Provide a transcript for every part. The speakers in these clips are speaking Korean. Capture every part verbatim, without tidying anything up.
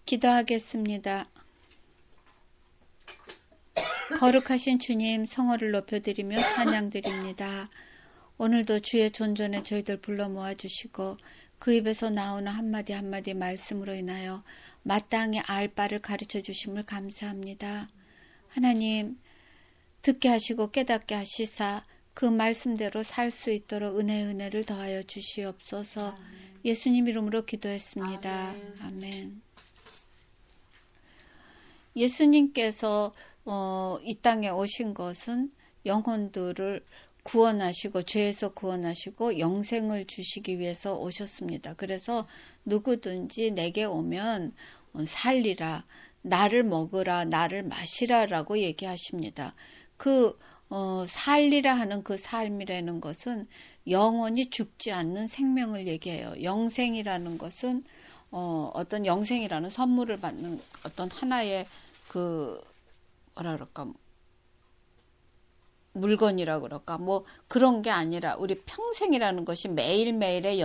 기도하겠습니다. 거룩하신 주님, 성호를 높여드리며 찬양드립니다. 오늘도 주의 존전에 저희들 불러 모아주시고 그 입에서 나오는 한마디 한마디 말씀으로 인하여 마땅히 알 바를 가르쳐 주심을 감사합니다. 하나님, 듣게 하시고 깨닫게 하시사 그 말씀대로 살 수 있도록 은혜 은혜를 더하여 주시옵소서. 아멘. 예수님 이름으로 기도했습니다. 아멘. 아멘. 예수님께서 어, 이 땅에 오신 것은 영혼들을 구원하시고 죄에서 구원하시고 영생을 주시기 위해서 오셨습니다. 그래서 누구든지 내게 오면 살리라, 나를 먹으라, 나를 마시라 라고 얘기하십니다. 그 어, 살리라 하는 그 삶이라는 것은 영원히 죽지 않는 생명을 얘기해요. 영생이라는 것은 어, 어떤 영생이라는 선물을 받는 어떤 하나의 그 뭐라 그럴까 물건이라고 그럴까 뭐 그런 게 아니라 우리 평생이라는 것이 매일매일의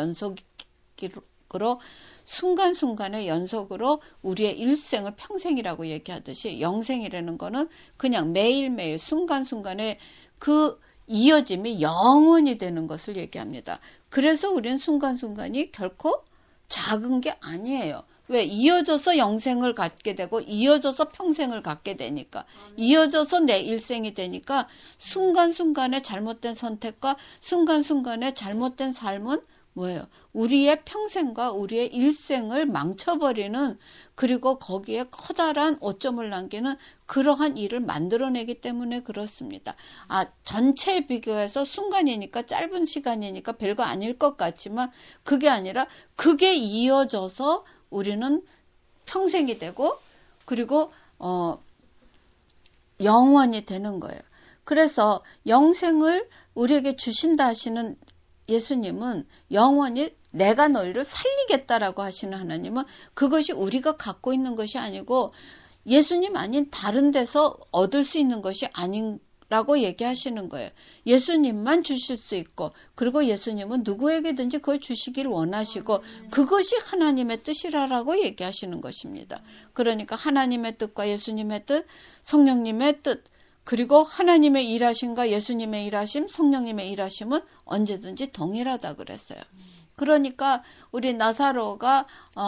연속으로 순간순간의 연속으로 우리의 일생을 평생이라고 얘기하듯이 영생이라는 거는 그냥 매일매일 순간순간의 그 이어짐이 영원히 되는 것을 얘기합니다. 그래서 우리는 순간순간이 결코 작은 게 아니에요. 왜? 이어져서 영생을 갖게 되고 이어져서 평생을 갖게 되니까 이어져서 내 일생이 되니까 순간순간의 잘못된 선택과 순간순간의 잘못된 삶은 뭐예요? 우리의 평생과 우리의 일생을 망쳐버리는 그리고 거기에 커다란 오점을 남기는 그러한 일을 만들어내기 때문에 그렇습니다. 아, 전체에 비교해서 순간이니까 짧은 시간이니까 별거 아닐 것 같지만 그게 아니라 그게 이어져서 우리는 평생이 되고 그리고 어, 영원히 되는 거예요. 그래서 영생을 우리에게 주신다 하시는 예수님은 영원히 내가 너희를 살리겠다라고 하시는 하나님은 그것이 우리가 갖고 있는 것이 아니고 예수님 아닌 다른 데서 얻을 수 있는 것이 아니라고 얘기하시는 거예요. 예수님만 주실 수 있고 그리고 예수님은 누구에게든지 그걸 주시길 원하시고 그것이 하나님의 뜻이라고 얘기하시는 것입니다. 그러니까 하나님의 뜻과 예수님의 뜻, 성령님의 뜻 그리고 하나님의 일하심과 예수님의 일하심, 성령님의 일하심은 언제든지 동일하다 그랬어요. 그러니까 우리 나사로가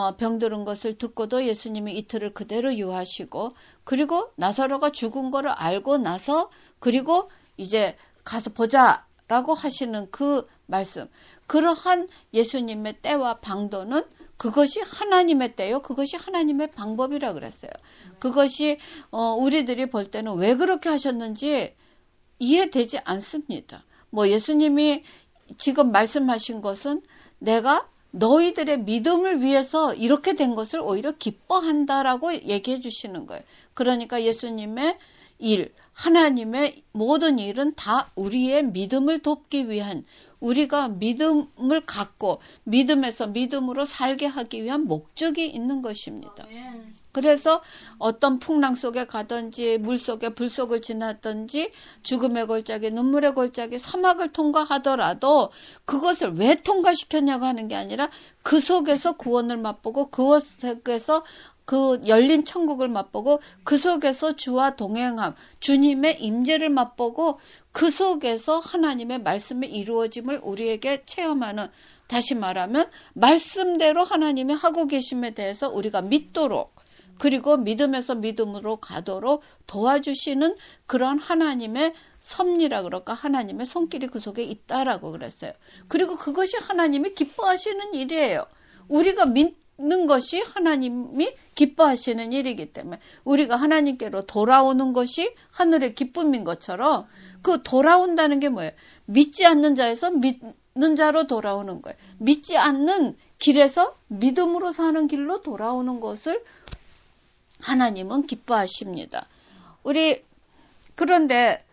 병들은 것을 듣고도 예수님이 이틀을 그대로 유하시고 그리고 나사로가 죽은 거를 알고 나서 그리고 이제 가서 보자라고 하시는 그 말씀. 그러한 예수님의 때와 방도는 그것이 하나님의 때요. 그것이 하나님의 방법이라 그랬어요. 그것이 어, 우리들이 볼 때는 왜 그렇게 하셨는지 이해되지 않습니다. 뭐 예수님이 지금 말씀하신 것은 내가 너희들의 믿음을 위해서 이렇게 된 것을 오히려 기뻐한다라고 얘기해 주시는 거예요. 그러니까 예수님의 일, 하나님의 모든 일은 다 우리의 믿음을 돕기 위한 우리가 믿음을 갖고 믿음에서 믿음으로 살게 하기 위한 목적이 있는 것입니다. 그래서 어떤 풍랑 속에 가든지 물 속에 불 속을 지났든지 죽음의 골짜기, 눈물의 골짜기, 사막을 통과하더라도 그것을 왜 통과시켰냐고 하는 게 아니라 그 속에서 구원을 맛보고 그 속에서 그 열린 천국을 맛보고 그 속에서 주와 동행함, 주님의 임재를 맛보고 그 속에서 하나님의 말씀의 이루어짐을 우리에게 체험하는 다시 말하면 말씀대로 하나님이 하고 계심에 대해서 우리가 믿도록 그리고 믿음에서 믿음으로 가도록 도와주시는 그런 하나님의 섭리라 그럴까 하나님의 손길이 그 속에 있다라고 그랬어요. 그리고 그것이 하나님이 기뻐하시는 일이에요. 우리가 믿는 것이 하나님이 기뻐하시는 일이기 때문에 우리가 하나님께로 돌아오는 것이 하늘의 기쁨인 것처럼 그 돌아온다는 게 뭐예요? 믿지 않는 자에서 믿는 자로 돌아오는 거예요. 믿지 않는 길에서 믿음으로 사는 길로 돌아오는 것을 하나님은 기뻐하십니다. 우리 그런데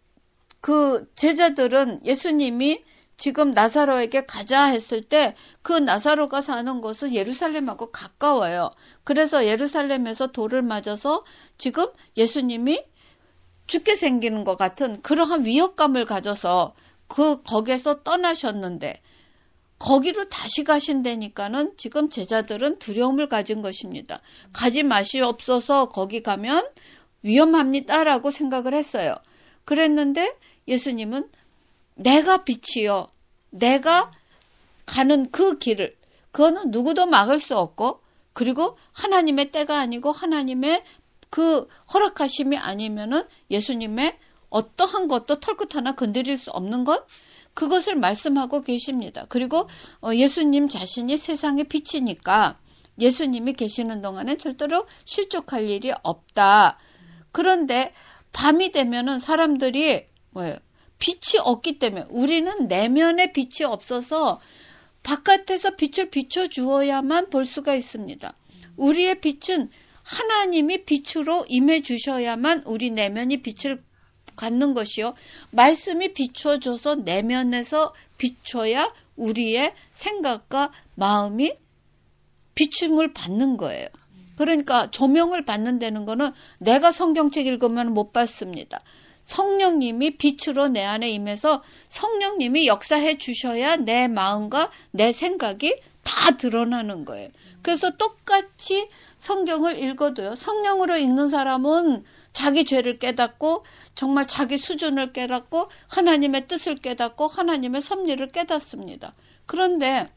그 제자들은 예수님이 지금 나사로에게 가자 했을 때 그 나사로가 사는 곳은 예루살렘하고 가까워요. 그래서 예루살렘에서 돌을 맞아서 지금 예수님이 죽게 생기는 것 같은 그러한 위협감을 가져서 그 거기에서 떠나셨는데 거기로 다시 가신다니까는 지금 제자들은 두려움을 가진 것입니다. 가지 마시옵소서, 거기 가면 위험합니다라고 생각을 했어요. 그랬는데 예수님은 내가 빛이요, 내가 가는 그 길을, 그거는 누구도 막을 수 없고, 그리고 하나님의 때가 아니고 하나님의 그 허락하심이 아니면은 예수님의 어떠한 것도 털끝 하나 건드릴 수 없는 것, 그것을 말씀하고 계십니다. 그리고 예수님 자신이 세상의 빛이니까 예수님이 계시는 동안엔 절대로 실족할 일이 없다. 그런데 밤이 되면은 사람들이 뭐예요? 빛이 없기 때문에, 우리는 내면에 빛이 없어서 바깥에서 빛을 비춰주어야만 볼 수가 있습니다. 우리의 빛은 하나님이 빛으로 임해 주셔야만 우리 내면이 빛을 갖는 것이요. 말씀이 비춰줘서 내면에서 비춰야 우리의 생각과 마음이 비춤을 받는 거예요. 그러니까 조명을 받는다는 거는 내가 성경책 읽으면 못 받습니다. 성령님이 빛으로 내 안에 임해서 성령님이 역사해 주셔야 내 마음과 내 생각이 다 드러나는 거예요. 그래서 똑같이 성경을 읽어도요. 성령으로 읽는 사람은 자기 죄를 깨닫고 정말 자기 수준을 깨닫고 하나님의 뜻을 깨닫고 하나님의 섭리를 깨닫습니다. 그런데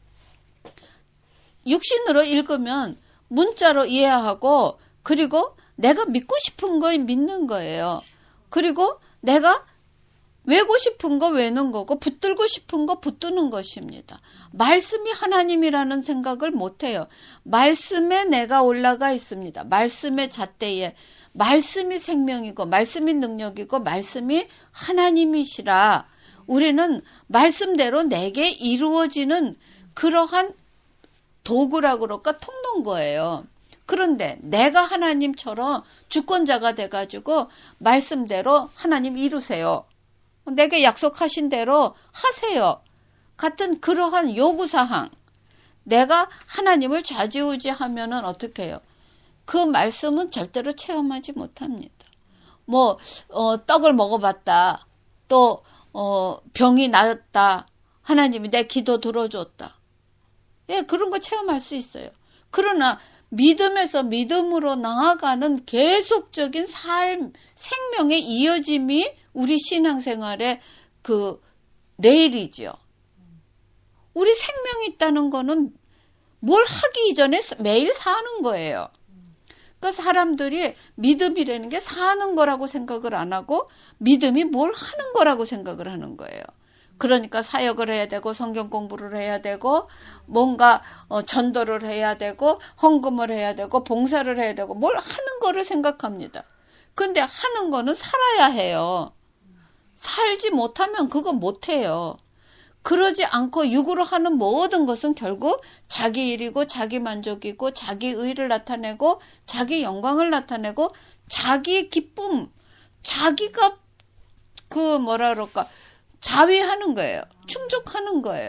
육신으로 읽으면 문자로 이해하고, 그리고 내가 믿고 싶은 거 믿는 거예요. 그리고 내가 외고 싶은 거 외는 거고 붙들고 싶은 거 붙드는 것입니다. 말씀이 하나님이라는 생각을 못해요. 말씀에 내가 올라가 있습니다. 말씀의 잣대에 말씀이 생명이고 말씀이 능력이고 말씀이 하나님이시라. 우리는 말씀대로 내게 이루어지는 그러한 도구라고 그럴까 통로인 거예요. 그런데 내가 하나님처럼 주권자가 돼가지고 말씀대로 하나님 이루세요, 내게 약속하신 대로 하세요 같은 그러한 요구사항, 내가 하나님을 좌지우지하면은 어떻게 해요? 그 말씀은 절대로 체험하지 못합니다. 뭐 어, 떡을 먹어봤다, 또 어, 병이 나았다, 하나님이 내 기도 들어줬다, 예, 그런 거 체험할 수 있어요. 그러나 믿음에서 믿음으로 나아가는 계속적인 삶, 생명의 이어짐이 우리 신앙생활의 그 레일이죠. 우리 생명이 있다는 거는 뭘 하기 이전에 매일 사는 거예요. 그러니까 사람들이 믿음이라는 게 사는 거라고 생각을 안 하고 믿음이 뭘 하는 거라고 생각을 하는 거예요. 그러니까 사역을 해야 되고 성경 공부를 해야 되고 뭔가 어, 전도를 해야 되고 헌금을 해야 되고 봉사를 해야 되고 뭘 하는 거를 생각합니다. 근데 하는 거는 살아야 해요. 살지 못하면 그거 못해요. 그러지 않고 육으로 하는 모든 것은 결국 자기 일이고 자기 만족이고 자기 의를 나타내고 자기 영광을 나타내고 자기 기쁨, 자기가 그 뭐라 그럴까 자위하는 거예요. 충족하는 거예요.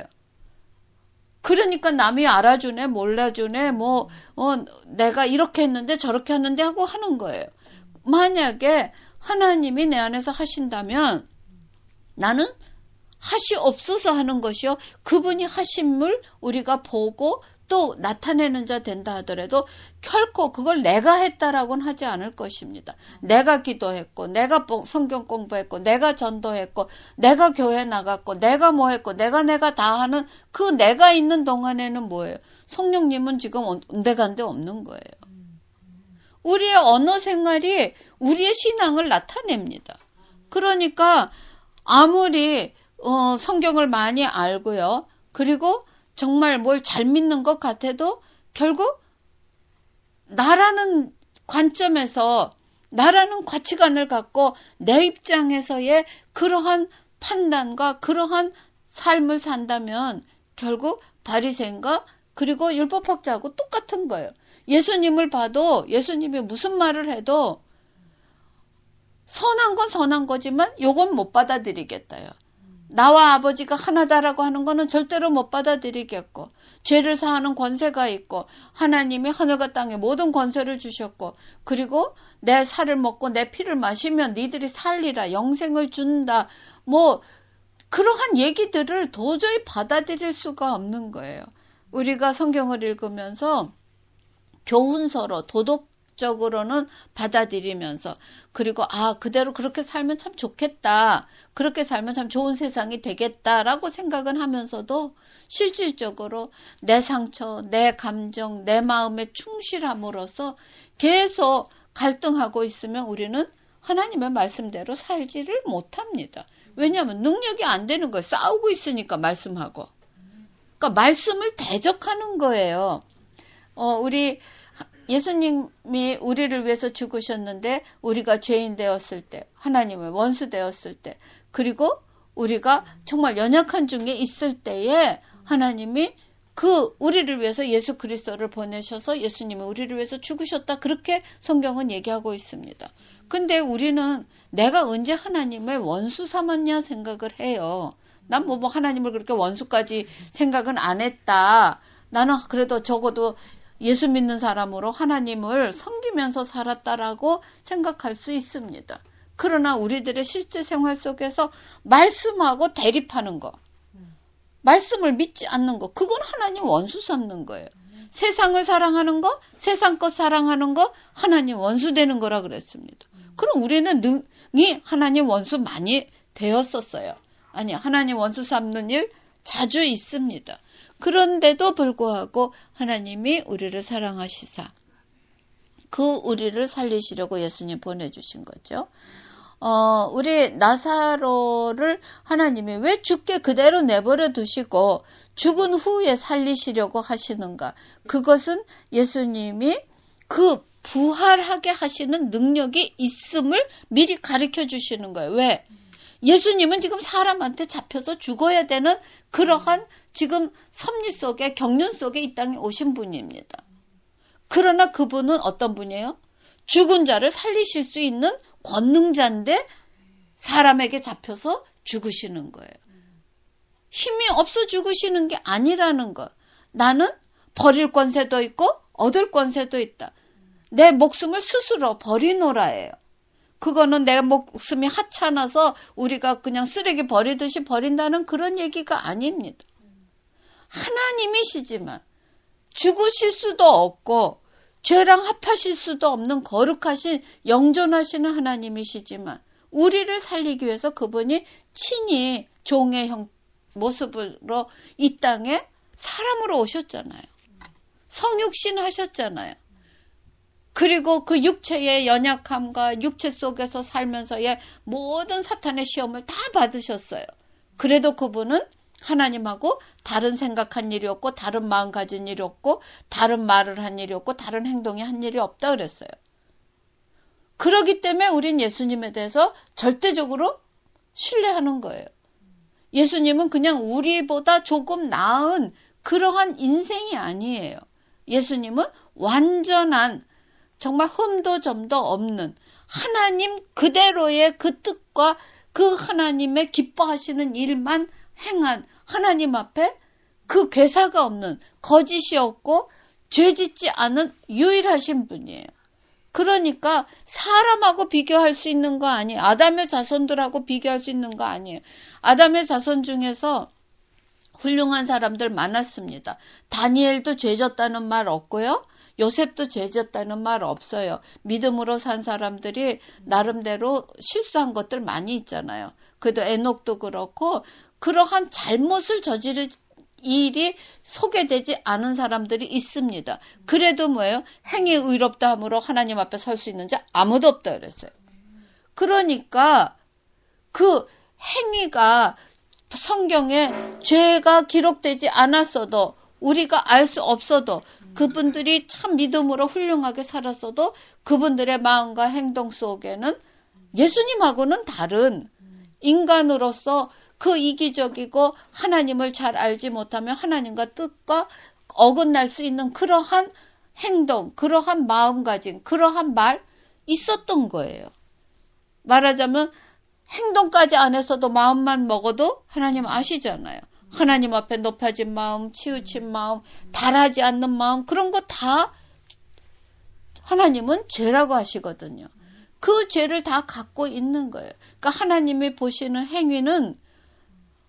그러니까 남이 알아주네, 몰라주네, 뭐, 어, 내가 이렇게 했는데 저렇게 했는데 하고 하는 거예요. 만약에 하나님이 내 안에서 하신다면 나는 하시옵소서 하는 것이요. 그분이 하심을 우리가 보고 또 나타내는 자 된다 하더라도 결코 그걸 내가 했다라고는 하지 않을 것입니다. 내가 기도했고, 내가 성경 공부했고, 내가 전도했고, 내가 교회 나갔고, 내가 뭐 했고, 내가 내가 다 하는 그 내가 있는 동안에는 뭐예요? 성령님은 지금 온데간데 없는 거예요. 우리의 언어 생활이 우리의 신앙을 나타냅니다. 그러니까 아무리 어, 성경을 많이 알고요. 그리고 정말 뭘 잘 믿는 것 같아도 결국 나라는 관점에서 나라는 가치관을 갖고 내 입장에서의 그러한 판단과 그러한 삶을 산다면 결국 바리새인과 그리고 율법학자하고 똑같은 거예요. 예수님을 봐도 예수님이 무슨 말을 해도 선한 건 선한 거지만 요건 못 받아들이겠다요. 나와 아버지가 하나다라고 하는 거는 절대로 못 받아들이겠고, 죄를 사하는 권세가 있고, 하나님이 하늘과 땅에 모든 권세를 주셨고, 그리고 내 살을 먹고 내 피를 마시면 니들이 살리라, 영생을 준다, 뭐 그러한 얘기들을 도저히 받아들일 수가 없는 거예요. 우리가 성경을 읽으면서 교훈서로 도덕적으로는 받아들이면서 그리고 아 그대로 그렇게 살면 참 좋겠다. 그렇게 살면 참 좋은 세상이 되겠다라고 생각은 하면서도 실질적으로 내 상처, 내 감정, 내 마음에 충실함으로써 계속 갈등하고 있으면 우리는 하나님의 말씀대로 살지를 못합니다. 왜냐하면 능력이 안 되는 거예요. 싸우고 있으니까 말씀하고. 그러니까 말씀을 대적하는 거예요. 어, 우리 예수님이 우리를 위해서 죽으셨는데 우리가 죄인 되었을 때, 하나님의 원수 되었을 때, 그리고 우리가 정말 연약한 중에 있을 때에 하나님이 그 우리를 위해서 예수 그리스도를 보내셔서 예수님이 우리를 위해서 죽으셨다. 그렇게 성경은 얘기하고 있습니다. 근데 우리는 내가 언제 하나님의 원수 삼았냐 생각을 해요. 난 뭐 뭐 하나님을 그렇게 원수까지 생각은 안 했다. 나는 그래도 적어도 예수 믿는 사람으로 하나님을 섬기면서 살았다라고 생각할 수 있습니다. 그러나 우리들의 실제 생활 속에서 말씀하고 대립하는 거, 말씀을 믿지 않는 거, 그건 하나님 원수 삼는 거예요. 음. 세상을 사랑하는 거, 세상 것 사랑하는 거, 하나님 원수 되는 거라 그랬습니다. 음. 그럼 우리는 능히 하나님 원수 많이 되었었어요. 아니, 하나님 원수 삼는 일 자주 있습니다. 그런데도 불구하고 하나님이 우리를 사랑하시사 그 우리를 살리시려고 예수님 보내주신 거죠. 어, 우리 나사로를 하나님이 왜 죽게 그대로 내버려 두시고 죽은 후에 살리시려고 하시는가? 그것은 예수님이 그 부활하게 하시는 능력이 있음을 미리 가르쳐 주시는 거예요. 왜? 예수님은 지금 사람한테 잡혀서 죽어야 되는 그러한 지금 섭리 속에 경륜 속에 이 땅에 오신 분입니다. 그러나 그분은 어떤 분이에요? 죽은 자를 살리실 수 있는 권능자인데 사람에게 잡혀서 죽으시는 거예요. 힘이 없어 죽으시는 게 아니라는 거. 나는 버릴 권세도 있고 얻을 권세도 있다. 내 목숨을 스스로 버리노라예요. 그거는 내 목숨이 하찮아서 우리가 그냥 쓰레기 버리듯이 버린다는 그런 얘기가 아닙니다. 하나님이시지만 죽으실 수도 없고 죄랑 합하실 수도 없는 거룩하신 영존하시는 하나님이시지만 우리를 살리기 위해서 그분이 친히 종의 형, 모습으로 이 땅에 사람으로 오셨잖아요. 성육신 하셨잖아요. 그리고 그 육체의 연약함과 육체 속에서 살면서의 모든 사탄의 시험을 다 받으셨어요. 그래도 그분은 하나님하고 다른 생각한 일이 없고 다른 마음 가진 일이 없고 다른 말을 한 일이 없고 다른 행동이 한 일이 없다 그랬어요. 그렇기 때문에 우린 예수님에 대해서 절대적으로 신뢰하는 거예요. 예수님은 그냥 우리보다 조금 나은 그러한 인생이 아니에요. 예수님은 완전한 정말 흠도 점도 없는 하나님 그대로의 그 뜻과 그 하나님의 기뻐하시는 일만 행한 하나님 앞에 그 괴사가 없는 거짓이 없고 죄짓지 않은 유일하신 분이에요. 그러니까 사람하고 비교할 수 있는 거 아니에요. 아담의 자손들하고 비교할 수 있는 거 아니에요. 아담의 자손 중에서 훌륭한 사람들 많았습니다. 다니엘도 죄졌다는 말 없고요. 요셉도 죄졌다는 말 없어요. 믿음으로 산 사람들이 나름대로 실수한 것들 많이 있잖아요. 그래도 에녹도 그렇고 그러한 잘못을 저지른 일이 소개되지 않은 사람들이 있습니다. 그래도 뭐예요? 행위 의롭다 함으로 하나님 앞에 설 수 있는 자 아무도 없다 그랬어요. 그러니까 그 행위가 성경에 죄가 기록되지 않았어도 우리가 알 수 없어도 그분들이 참 믿음으로 훌륭하게 살았어도 그분들의 마음과 행동 속에는 예수님하고는 다른 인간으로서 그 이기적이고 하나님을 잘 알지 못하면 하나님과 뜻과 어긋날 수 있는 그러한 행동, 그러한 마음가짐, 그러한 말 있었던 거예요. 말하자면 행동까지 안 했어도 마음만 먹어도 하나님 아시잖아요. 하나님 앞에 높아진 마음, 치우친 마음, 달하지 않는 마음 그런 거 다 하나님은 죄라고 하시거든요. 그 죄를 다 갖고 있는 거예요. 그러니까 하나님이 보시는 행위는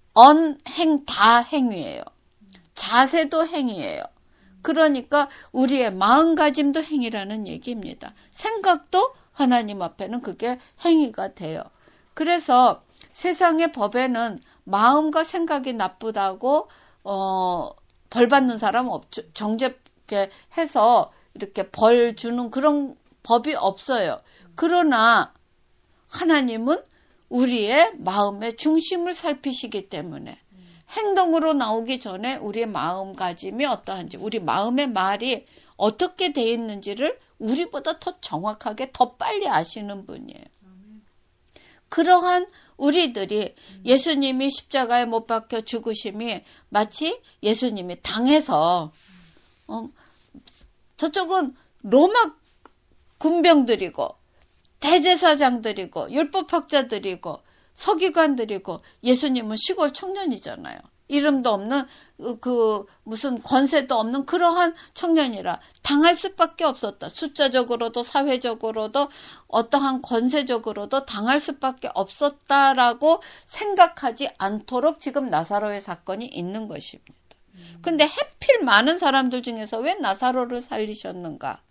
언행 다 행위예요. 자세도 행위예요. 그러니까 우리의 마음가짐도 행위라는 얘기입니다. 생각도 하나님 앞에는 그게 행위가 돼요. 그래서 세상의 법에는 마음과 생각이 나쁘다고 어, 벌 받는 사람 없죠. 정죄게 해서 이렇게 벌 주는 그런 법이 없어요. 그러나 하나님은 우리의 마음의 중심을 살피시기 때문에 행동으로 나오기 전에 우리의 마음가짐이 어떠한지, 우리 마음의 말이 어떻게 돼 있는지를 우리보다 더 정확하게 더 빨리 아시는 분이에요. 그러한 우리들이 예수님이 십자가에 못 박혀 죽으심이 마치 예수님이 당해서 어, 저쪽은 로마 군병들이고 대제사장들이고 율법학자들이고 서기관들이고 예수님은 시골 청년이잖아요. 이름도 없는 그 무슨 권세도 없는 그러한 청년이라 당할 수밖에 없었다. 숫자적으로도 사회적으로도 어떠한 권세적으로도 당할 수밖에 없었다라고 생각하지 않도록 지금 나사로의 사건이 있는 것입니다. 근데 해필 많은 사람들 중에서 왜 나사로를 살리셨는가?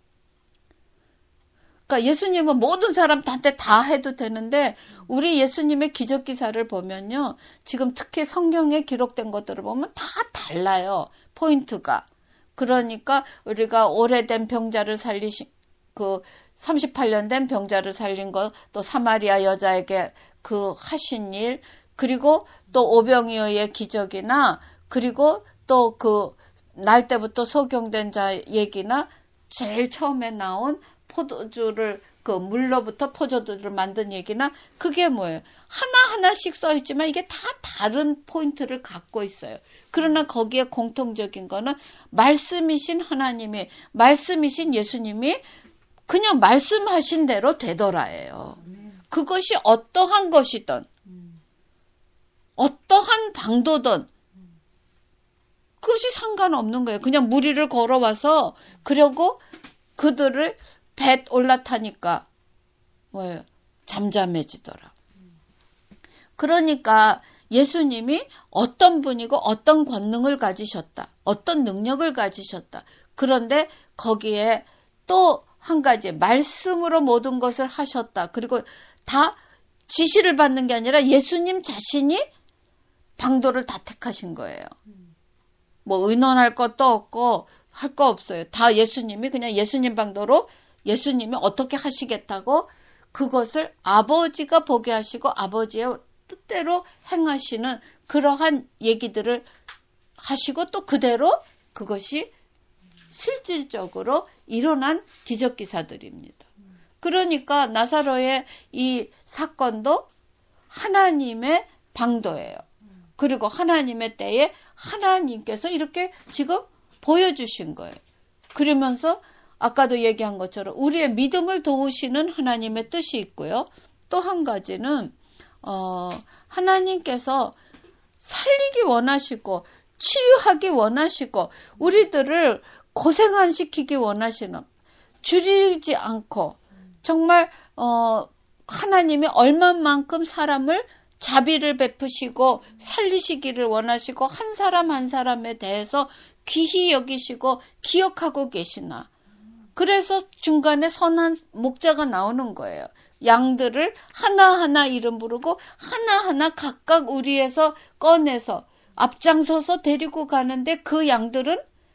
그러니까 예수님은 모든 사람한테 다 해도 되는데 우리 예수님의 기적기사를 보면요. 지금 특히 성경에 기록된 것들을 보면 다 달라요. 포인트가. 그러니까 우리가 오래된 병자를 살리신 그 삼십팔 년 된 병자를 살린 것, 또 사마리아 여자에게 그 하신 일, 그리고 또 오병이어의 기적이나 그리고 또 그 날 때부터 소경된 자 얘기나 제일 처음에 나온 포도주를 그 물로부터 포도주를 만든 얘기나 그게 뭐예요? 하나하나씩 써있지만 이게 다 다른 포인트를 갖고 있어요. 그러나 거기에 공통적인 거는 말씀이신 하나님이, 말씀이신 예수님이 그냥 말씀하신 대로 되더라예요. 그것이 어떠한 것이든 어떠한 방도든 그것이 상관없는 거예요. 그냥 무리를 걸어와서 그러고 그들을 배 올라타니까 뭐예요? 잠잠해지더라. 그러니까 예수님이 어떤 분이고 어떤 권능을 가지셨다. 어떤 능력을 가지셨다. 그런데 거기에 또 한 가지 말씀으로 모든 것을 하셨다. 그리고 다 지시를 받는 게 아니라 예수님 자신이 방도를 다 택하신 거예요. 뭐 의논할 것도 없고 할 거 없어요. 다 예수님이 그냥 예수님 방도로 예수님이 어떻게 하시겠다고 그것을 아버지가 보게 하시고 아버지의 뜻대로 행하시는 그러한 얘기들을 하시고 또 그대로 그것이 실질적으로 일어난 기적기사들입니다. 그러니까 나사로의 이 사건도 하나님의 방도예요. 그리고 하나님의 때에 하나님께서 이렇게 지금 보여주신 거예요. 그러면서 아까도 얘기한 것처럼 우리의 믿음을 도우시는 하나님의 뜻이 있고요. 또 한 가지는 어, 하나님께서 살리기 원하시고 치유하기 원하시고 우리들을 고생 안 시키기 원하시는 줄이지 않고 정말 어, 하나님이 얼마만큼 사람을 자비를 베푸시고 살리시기를 원하시고 한 사람 한 사람에 대해서 귀히 여기시고 기억하고 계시나. 그래서 중간에 선한 목자가 나오는 거예요. 양들을 하나하나 이름 부르고 하나하나 각각 우리에서 꺼내서 앞장서서 데리고 가는데 그 양들은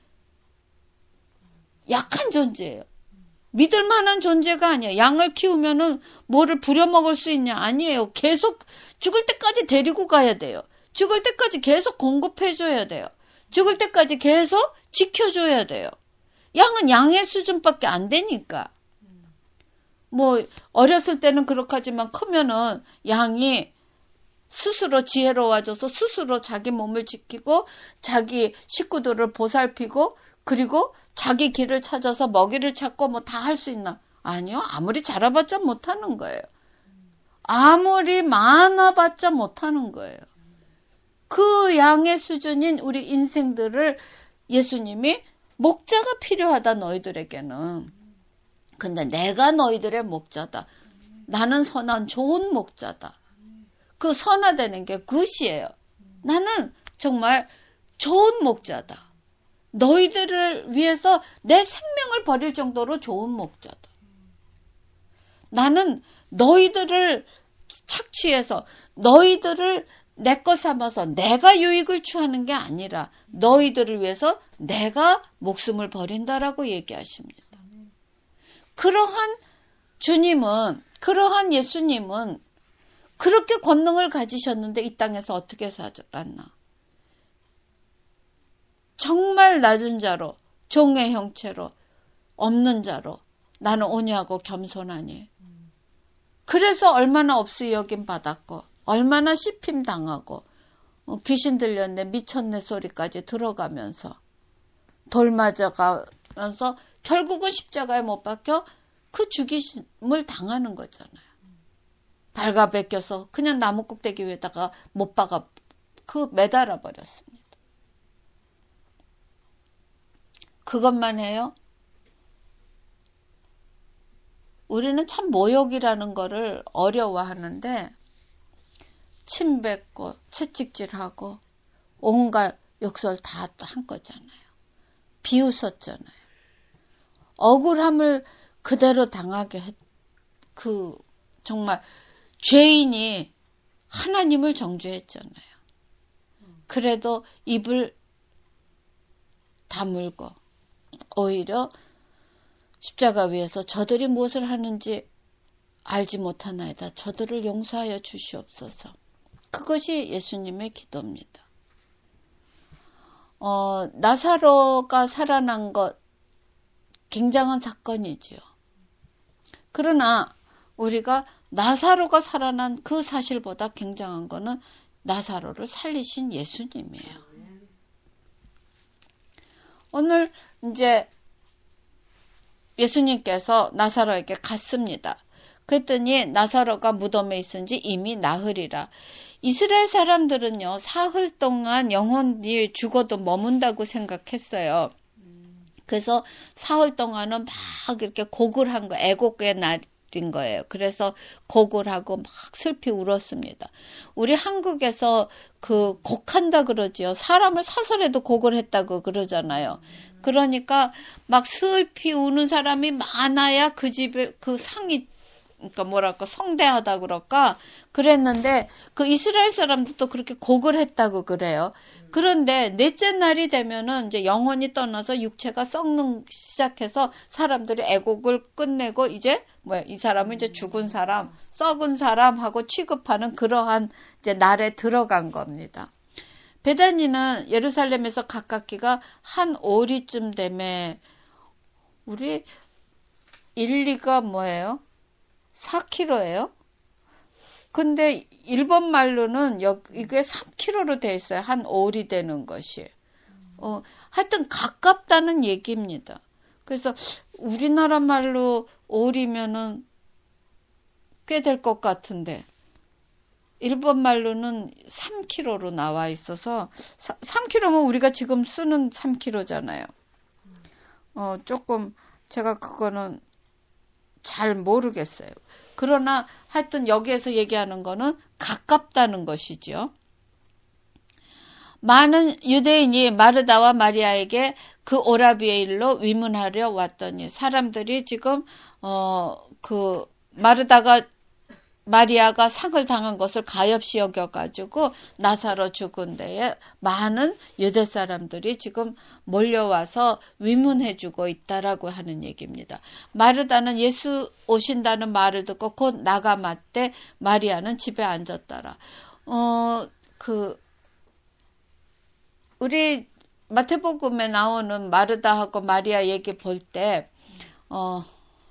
약한 존재예요. 믿을 만한 존재가 아니에요. 양을 키우면은 뭐를 부려먹을 수 있냐? 아니에요. 계속 죽을 때까지 데리고 가야 돼요. 죽을 때까지 계속 공급해줘야 돼요. 죽을 때까지 계속 지켜줘야 돼요. 양은 양의 수준밖에 안 되니까. 뭐 어렸을 때는 그렇게 하지만 크면은 양이 스스로 지혜로워져서 스스로 자기 몸을 지키고 자기 식구들을 보살피고 그리고 자기 길을 찾아서 먹이를 찾고 뭐 다 할 수 있나? 아니요. 아무리 자라봤자 못하는 거예요. 아무리 많아봤자 못하는 거예요. 그 양의 수준인 우리 인생들을 예수님이 목자가 필요하다 너희들에게는. 근데 내가 너희들의 목자다. 나는 선한 좋은 목자다. 그 선화되는 게 굿이에요. 나는 정말 좋은 목자다. 너희들을 위해서 내 생명을 버릴 정도로 좋은 목자다. 나는 너희들을 착취해서 너희들을 내 것 삼아서 내가 유익을 취하는 게 아니라 너희들을 위해서 내가 목숨을 버린다라고 얘기하십니다. 그러한 주님은, 그러한 예수님은 그렇게 권능을 가지셨는데 이 땅에서 어떻게 살았나? 정말 낮은 자로, 종의 형체로, 없는 자로 나는 온유하고 겸손하니. 그래서 얼마나 없이 여김 받았고 얼마나 씹힘 당하고 귀신 들렸네 미쳤네 소리까지 들어가면서 돌 맞아가면서 결국은 십자가에 못 박혀 그 죽임을 당하는 거잖아요. 발가 베껴서 그냥 나무 꼭대기 위에다가 못 박아 그 매달아 버렸습니다. 그것만 해요? 우리는 참 모욕이라는 거를 어려워하는데 침 뱉고 채찍질하고 온갖 욕설 다 한 거잖아요. 비웃었잖아요. 억울함을 그대로 당하게 했, 그 정말 죄인이 하나님을 정죄했잖아요. 그래도 입을 다물고 오히려 십자가 위에서 저들이 무엇을 하는지 알지 못하나이다. 저들을 용서하여 주시옵소서. 그것이 예수님의 기도입니다. 어, 나사로가 살아난 것 굉장한 사건이지요. 그러나 우리가 나사로가 살아난 그 사실보다 굉장한 거는 나사로를 살리신 예수님이에요. 오늘 이제 예수님께서 나사로에게 갔습니다. 그랬더니 나사로가 무덤에 있은지 이미 나흘이라. 이스라엘 사람들은요, 사흘 동안 영혼이 죽어도 머문다고 생각했어요. 그래서 사흘 동안은 막 이렇게 곡을 한 거, 애곡의 날인 거예요. 그래서 곡을 하고 막 슬피 울었습니다. 우리 한국에서 그 곡한다 그러지요. 사람을 사설해도 곡을 했다고 그러잖아요. 그러니까 막 슬피 우는 사람이 많아야 그 집에 그 상이 그러니까 뭐랄까 성대하다 그럴까 그랬는데 그 이스라엘 사람들도 그렇게 곡을 했다고 그래요. 그런데 넷째 날이 되면은 이제 영혼이 떠나서 육체가 썩는 시작해서 사람들이 애곡을 끝내고 이제 뭐야 이 사람은 이제 죽은 사람, 썩은 사람하고 취급하는 그러한 이제 날에 들어간 겁니다. 베다니는 예루살렘에서 가깝기가 한 오리쯤 되매 우리 일, 이가 뭐예요? 사 킬로미터예요. 근데 일본 말로는 이게 삼 킬로미터로 돼 있어요. 한 오리 되는 것이. 어, 하여튼 가깝다는 얘기입니다. 그래서 우리나라 말로 오리면은 꽤 될 것 같은데 일본 말로는 삼 킬로미터로 나와 있어서 삼 킬로미터면 우리가 지금 쓰는 삼 킬로미터잖아요. 어, 조금 제가 그거는 잘 모르겠어요. 그러나 하여튼 여기에서 얘기하는 거는 가깝다는 것이죠. 많은 유대인이 마르다와 마리아에게 그 오라비의 일로 위문하려 왔더니 사람들이 지금 어, 그 마르다가 마리아가 상을 당한 것을 가엾이 여겨가지고 나사로 죽은 데에 많은 유대 사람들이 지금 몰려와서 위문해주고 있다라고 하는 얘기입니다. 마르다는 예수 오신다는 말을 듣고 곧 나가 맞대 마리아는 집에 앉았더라. 어, 그 우리 마태복음에 나오는 마르다하고 마리아 얘기 볼 때 어.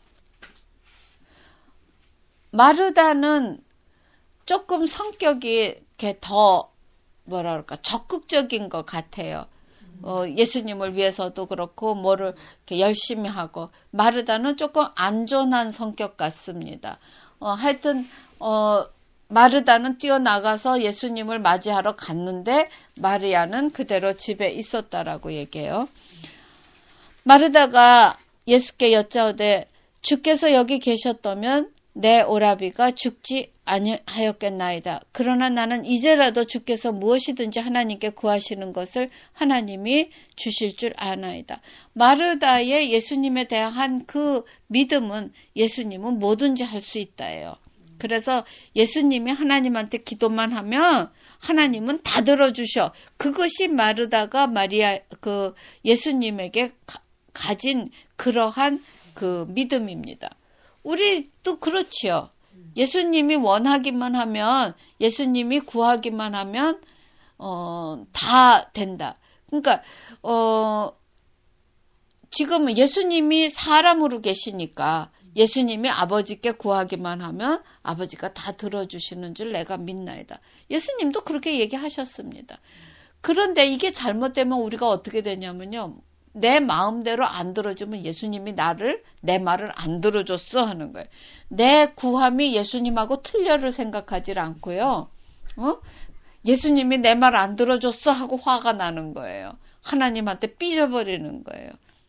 마르다는 조금 성격이 이렇게 더 뭐라 그럴까 적극적인 것 같아요. 어, 예수님을 위해서도 그렇고 뭐를 이렇게 열심히 하고 마르다는 조금 안전한 성격 같습니다. 어, 하여튼 어, 마르다는 뛰어나가서 예수님을 맞이하러 갔는데 마리아는 그대로 집에 있었다라고 얘기해요. 마르다가 예수께 여짜오되 주께서 여기 계셨다면 내 오라비가 죽지 아니하였겠나이다. 그러나 나는 이제라도 주께서 무엇이든지 하나님께 구하시는 것을 하나님이 주실 줄 아나이다. 마르다의 예수님에 대한 그 믿음은 예수님은 뭐든지 할 수 있다예요. 그래서 예수님이 하나님한테 기도만 하면 하나님은 다 들어주셔. 그것이 마르다가 마리아 그 예수님에게 가, 가진 그러한 그 믿음입니다. 우리도 그렇지요. 예수님이 원하기만 하면, 예수님이 구하기만 하면 어, 다 된다. 그러니까 어, 지금 예수님이 사람으로 계시니까 예수님이 아버지께 구하기만 하면 아버지가 다 들어주시는 줄 내가 믿나이다. 예수님도 그렇게 얘기하셨습니다. 그런데 이게 잘못되면 우리가 어떻게 되냐면요. 내 마음대로 안 들어주면 예수님이 나를, 내 말을 안 들어줬어 하는 거예요. 내 구함이 예수님하고 틀려를 생각하지 않고요. 어? 예수님이 내 말 안 들어줬어 하고 화가 나는 거예요. 하나님한테 삐져버리는 거예요.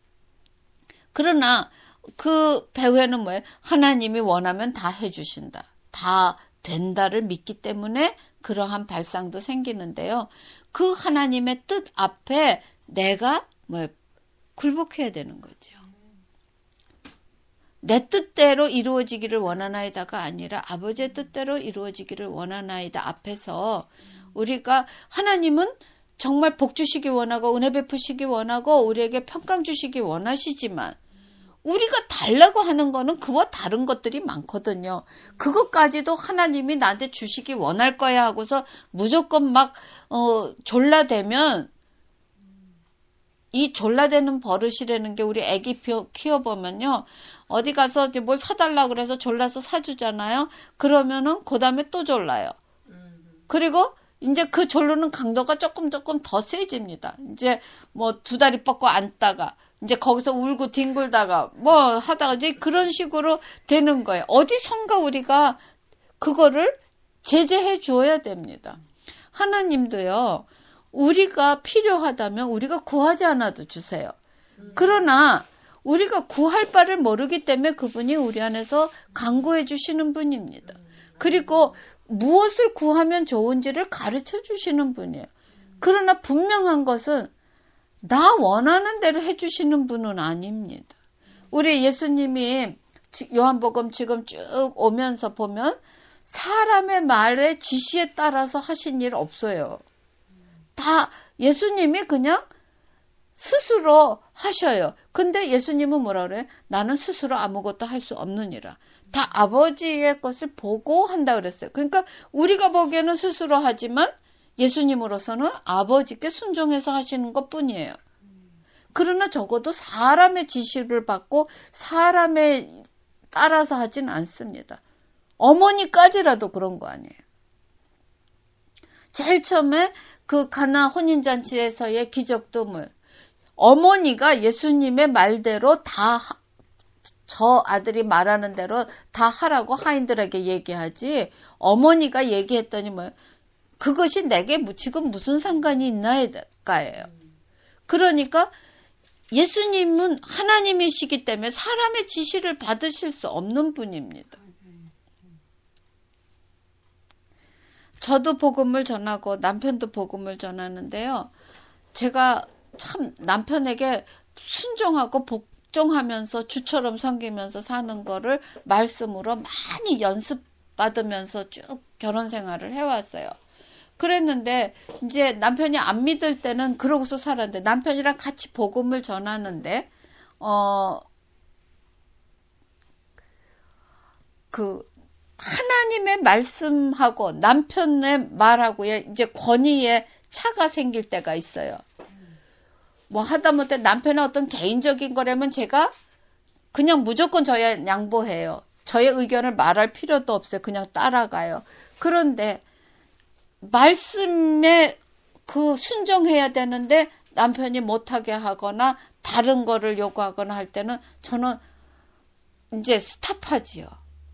그러나 그 배후에는 뭐예요? 하나님이 원하면 다 해주신다. 다 된다를 믿기 때문에 그러한 발상도 생기는데요. 그 하나님의 뜻 앞에 내가 뭐 굴복해야 되는 거죠. 내 뜻대로 이루어지기를 원하나이다가 아니라 아버지의 뜻대로 이루어지기를 원하나이다 앞에서 우리가 하나님은 정말 복 주시기 원하고 은혜 베푸시기 원하고 우리에게 평강 주시기 원하시지만 우리가 달라고 하는 거는 그와 다른 것들이 많거든요. 그것까지도 하나님이 나한테 주시기 원할 거야 하고서 무조건 막 어, 졸라대면 이 졸라대는 버릇이라는 게 우리 애기 키워보면요. 어디 가서 이제 뭘 사달라고 그래서 졸라서 사주잖아요. 그러면은 그 다음에 또 졸라요. 그리고 이제 그 졸르는 강도가 조금 조금 더 세집니다. 이제 뭐 두 다리 뻗고 앉다가 이제 거기서 울고 뒹굴다가 뭐 하다가 이제 그런 식으로 되는 거예요. 어디선가 우리가 그거를 제재해 줘야 됩니다. 하나님도요. 우리가 필요하다면 우리가 구하지 않아도 주세요. 그러나 우리가 구할 바를 모르기 때문에 그분이 우리 안에서 강구해 주시는 분입니다. 그리고 무엇을 구하면 좋은지를 가르쳐 주시는 분이에요. 그러나 분명한 것은 나 원하는 대로 해주시는 분은 아닙니다. 우리 예수님이 요한복음 지금 쭉 오면서 보면 사람의 말의 지시에 따라서 하신 일 없어요. 다 예수님이 그냥 스스로 하셔요. 근데 예수님은 뭐라 그래요? 나는 스스로 아무것도 할 수 없느니라. 다 아버지의 것을 보고 한다 그랬어요. 그러니까 우리가 보기에는 스스로 하지만 예수님으로서는 아버지께 순종해서 하시는 것뿐이에요. 그러나 적어도 사람의 지시를 받고 사람에 따라서 하진 않습니다. 어머니까지라도 그런 거 아니에요. 제일 처음에 그 가나 혼인잔치에서의 기적도 뭐예요? 어머니가 예수님의 말대로 다 저 아들이 말하는 대로 다 하라고 하인들에게 얘기하지 어머니가 얘기했더니 뭐예요? 그것이 내게 지금 무슨 상관이 있나요?가예요. 그러니까 예수님은 하나님이시기 때문에 사람의 지시를 받으실 수 없는 분입니다. 저도 복음을 전하고 남편도 복음을 전하는데요. 제가 참 남편에게 순종하고 복종하면서 주처럼 섬기면서 사는 거를 말씀으로 많이 연습받으면서 쭉 결혼 생활을 해왔어요. 그랬는데 이제 남편이 안 믿을 때는 그러고서 살았는데 남편이랑 같이 복음을 전하는데 어 그 하나님의 말씀하고 남편의 말하고의 이제 권위에 차가 생길 때가 있어요. 뭐 하다못해 남편의 어떤 개인적인 거라면 제가 그냥 무조건 저에 양보해요. 저의 의견을 말할 필요도 없어요. 그냥 따라가요. 그런데 말씀에 그 순종해야 되는데 남편이 못하게 하거나 다른 거를 요구하거나 할 때는 저는 이제 스탑하지요.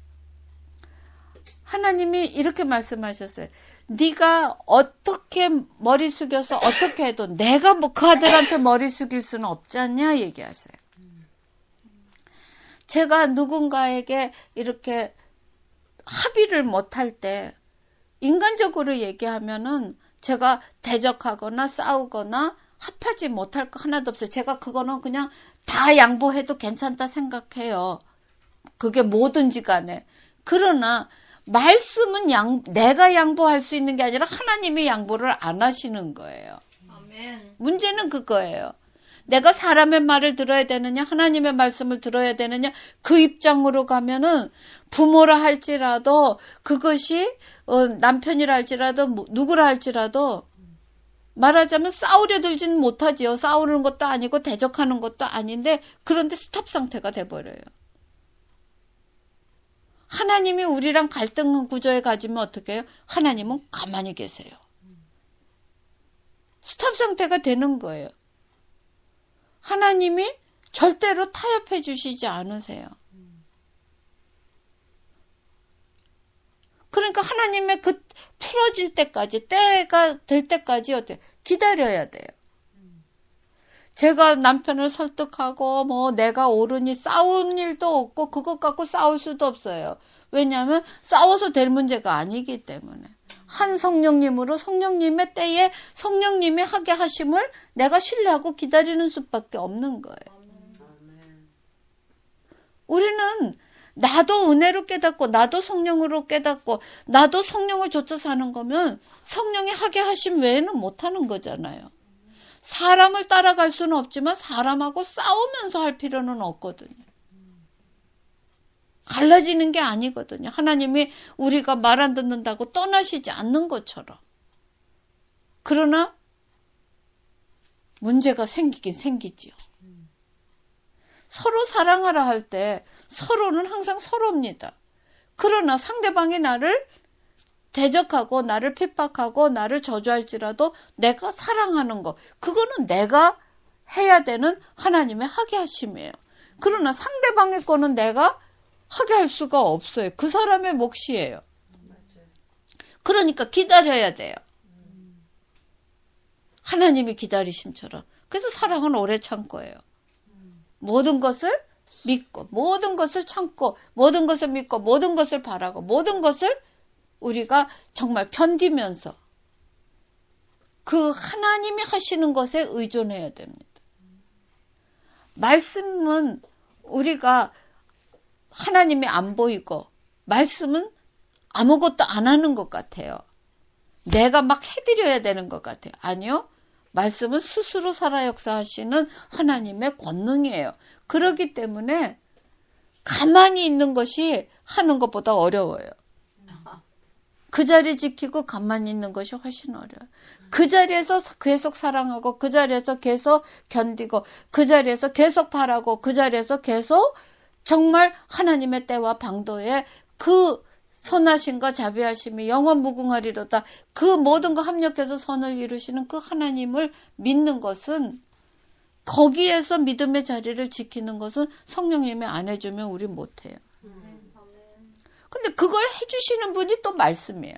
하나님이 이렇게 말씀하셨어요. 네가 어떻게 머리 숙여서 어떻게 해도 내가 뭐 그 아들한테 머리 숙일 수는 없지 않냐 얘기하세요. 제가 누군가에게 이렇게 합의를 못할 때 인간적으로 얘기하면은 제가 대적하거나 싸우거나 합하지 못할 거 하나도 없어요. 제가 그거는 그냥 다 양보해도 괜찮다 생각해요. 그게 뭐든지 간에. 그러나 말씀은 양, 내가 양보할 수 있는 게 아니라 하나님이 양보를 안 하시는 거예요. 아멘. 문제는 그거예요. 내가 사람의 말을 들어야 되느냐, 하나님의 말씀을 들어야 되느냐, 그 입장으로 가면은 부모라 할지라도 그것이 어, 남편이라 할지라도 뭐, 누구라 할지라도 말하자면 싸우려 들지는 못하지요. 싸우는 것도 아니고 대적하는 것도 아닌데 그런데 스톱 상태가 돼버려요. 하나님이 우리랑 갈등 구조에 가지면 어떻게 해요? 하나님은 가만히 계세요. 스톱 상태가 되는 거예요. 하나님이 절대로 타협해 주시지 않으세요. 그러니까 하나님의 그 풀어질 때까지, 때가 될 때까지 어때요? 기다려야 돼요. 제가 남편을 설득하고 뭐 내가 옳으니 싸운 일도 없고 그것 갖고 싸울 수도 없어요. 왜냐하면 싸워서 될 문제가 아니기 때문에. 한 성령님으로 성령님의 때에 성령님이 하게 하심을 내가 신뢰하고 기다리는 수밖에 없는 거예요. 우리는 나도 은혜로 깨닫고 나도 성령으로 깨닫고 나도 성령을 좇아 사는 거면 성령이 하게 하심 외에는 못하는 거잖아요. 사람을 따라갈 수는 없지만 사람하고 싸우면서 할 필요는 없거든요. 갈라지는 게 아니거든요. 하나님이 우리가 말 안 듣는다고 떠나시지 않는 것처럼. 그러나 문제가 생기긴 생기지요. 서로 사랑하라 할 때 서로는 항상 서로입니다. 그러나 상대방이 나를 대적하고 나를 핍박하고 나를 저주할지라도 내가 사랑하는 거, 그거는 내가 해야 되는 하나님의 하게 하심이에요. 그러나 상대방의 거는 내가 하게 할 수가 없어요. 그 사람의 몫이에요. 그러니까 기다려야 돼요. 하나님이 기다리심처럼. 그래서 사랑은 오래 참고예요. 모든 것을 믿고 모든 것을 참고 모든 것을 믿고 모든 것을 바라고 모든 것을 우리가 정말 견디면서 그 하나님이 하시는 것에 의존해야 됩니다. 말씀은 우리가 하나님이 안 보이고 말씀은 아무것도 안 하는 것 같아요. 내가 막 해드려야 되는 것 같아요. 아니요. 말씀은 스스로 살아 역사하시는 하나님의 권능이에요. 그렇기 때문에 가만히 있는 것이 하는 것보다 어려워요. 그 자리 지키고 가만히 있는 것이 훨씬 어려워요. 그 자리에서 계속 사랑하고 그 자리에서 계속 견디고 그 자리에서 계속 바라고 그 자리에서 계속 정말 하나님의 때와 방도에 그 선하심과 자비하심이 영원 무궁하리로다. 그 모든 거 합력해서 선을 이루시는 그 하나님을 믿는 것은 거기에서 믿음의 자리를 지키는 것은 성령님이 안 해주면 우리 못해요. 근데 그걸 해주시는 분이 또 말씀이에요.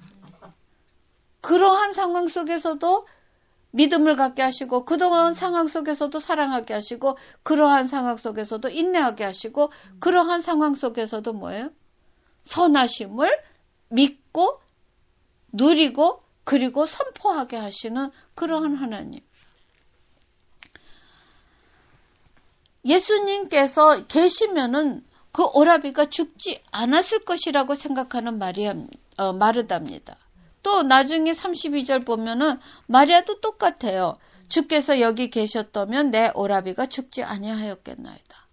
그러한 상황 속에서도 믿음을 갖게 하시고 그동안 상황 속에서도 사랑하게 하시고 그러한 상황 속에서도 인내하게 하시고 그러한 상황 속에서도 뭐예요? 선하심을 믿고 누리고 그리고 선포하게 하시는 그러한 하나님. 예수님께서 계시면은 그 오라비가 죽지 않았을 것이라고 생각하는 마리아, 어, 마르다입니다. 또 나중에 삼십이 절 보면은 마리아도 똑같아요. 주께서 여기 계셨다면 내 오라비가 죽지 아니하였겠나이다.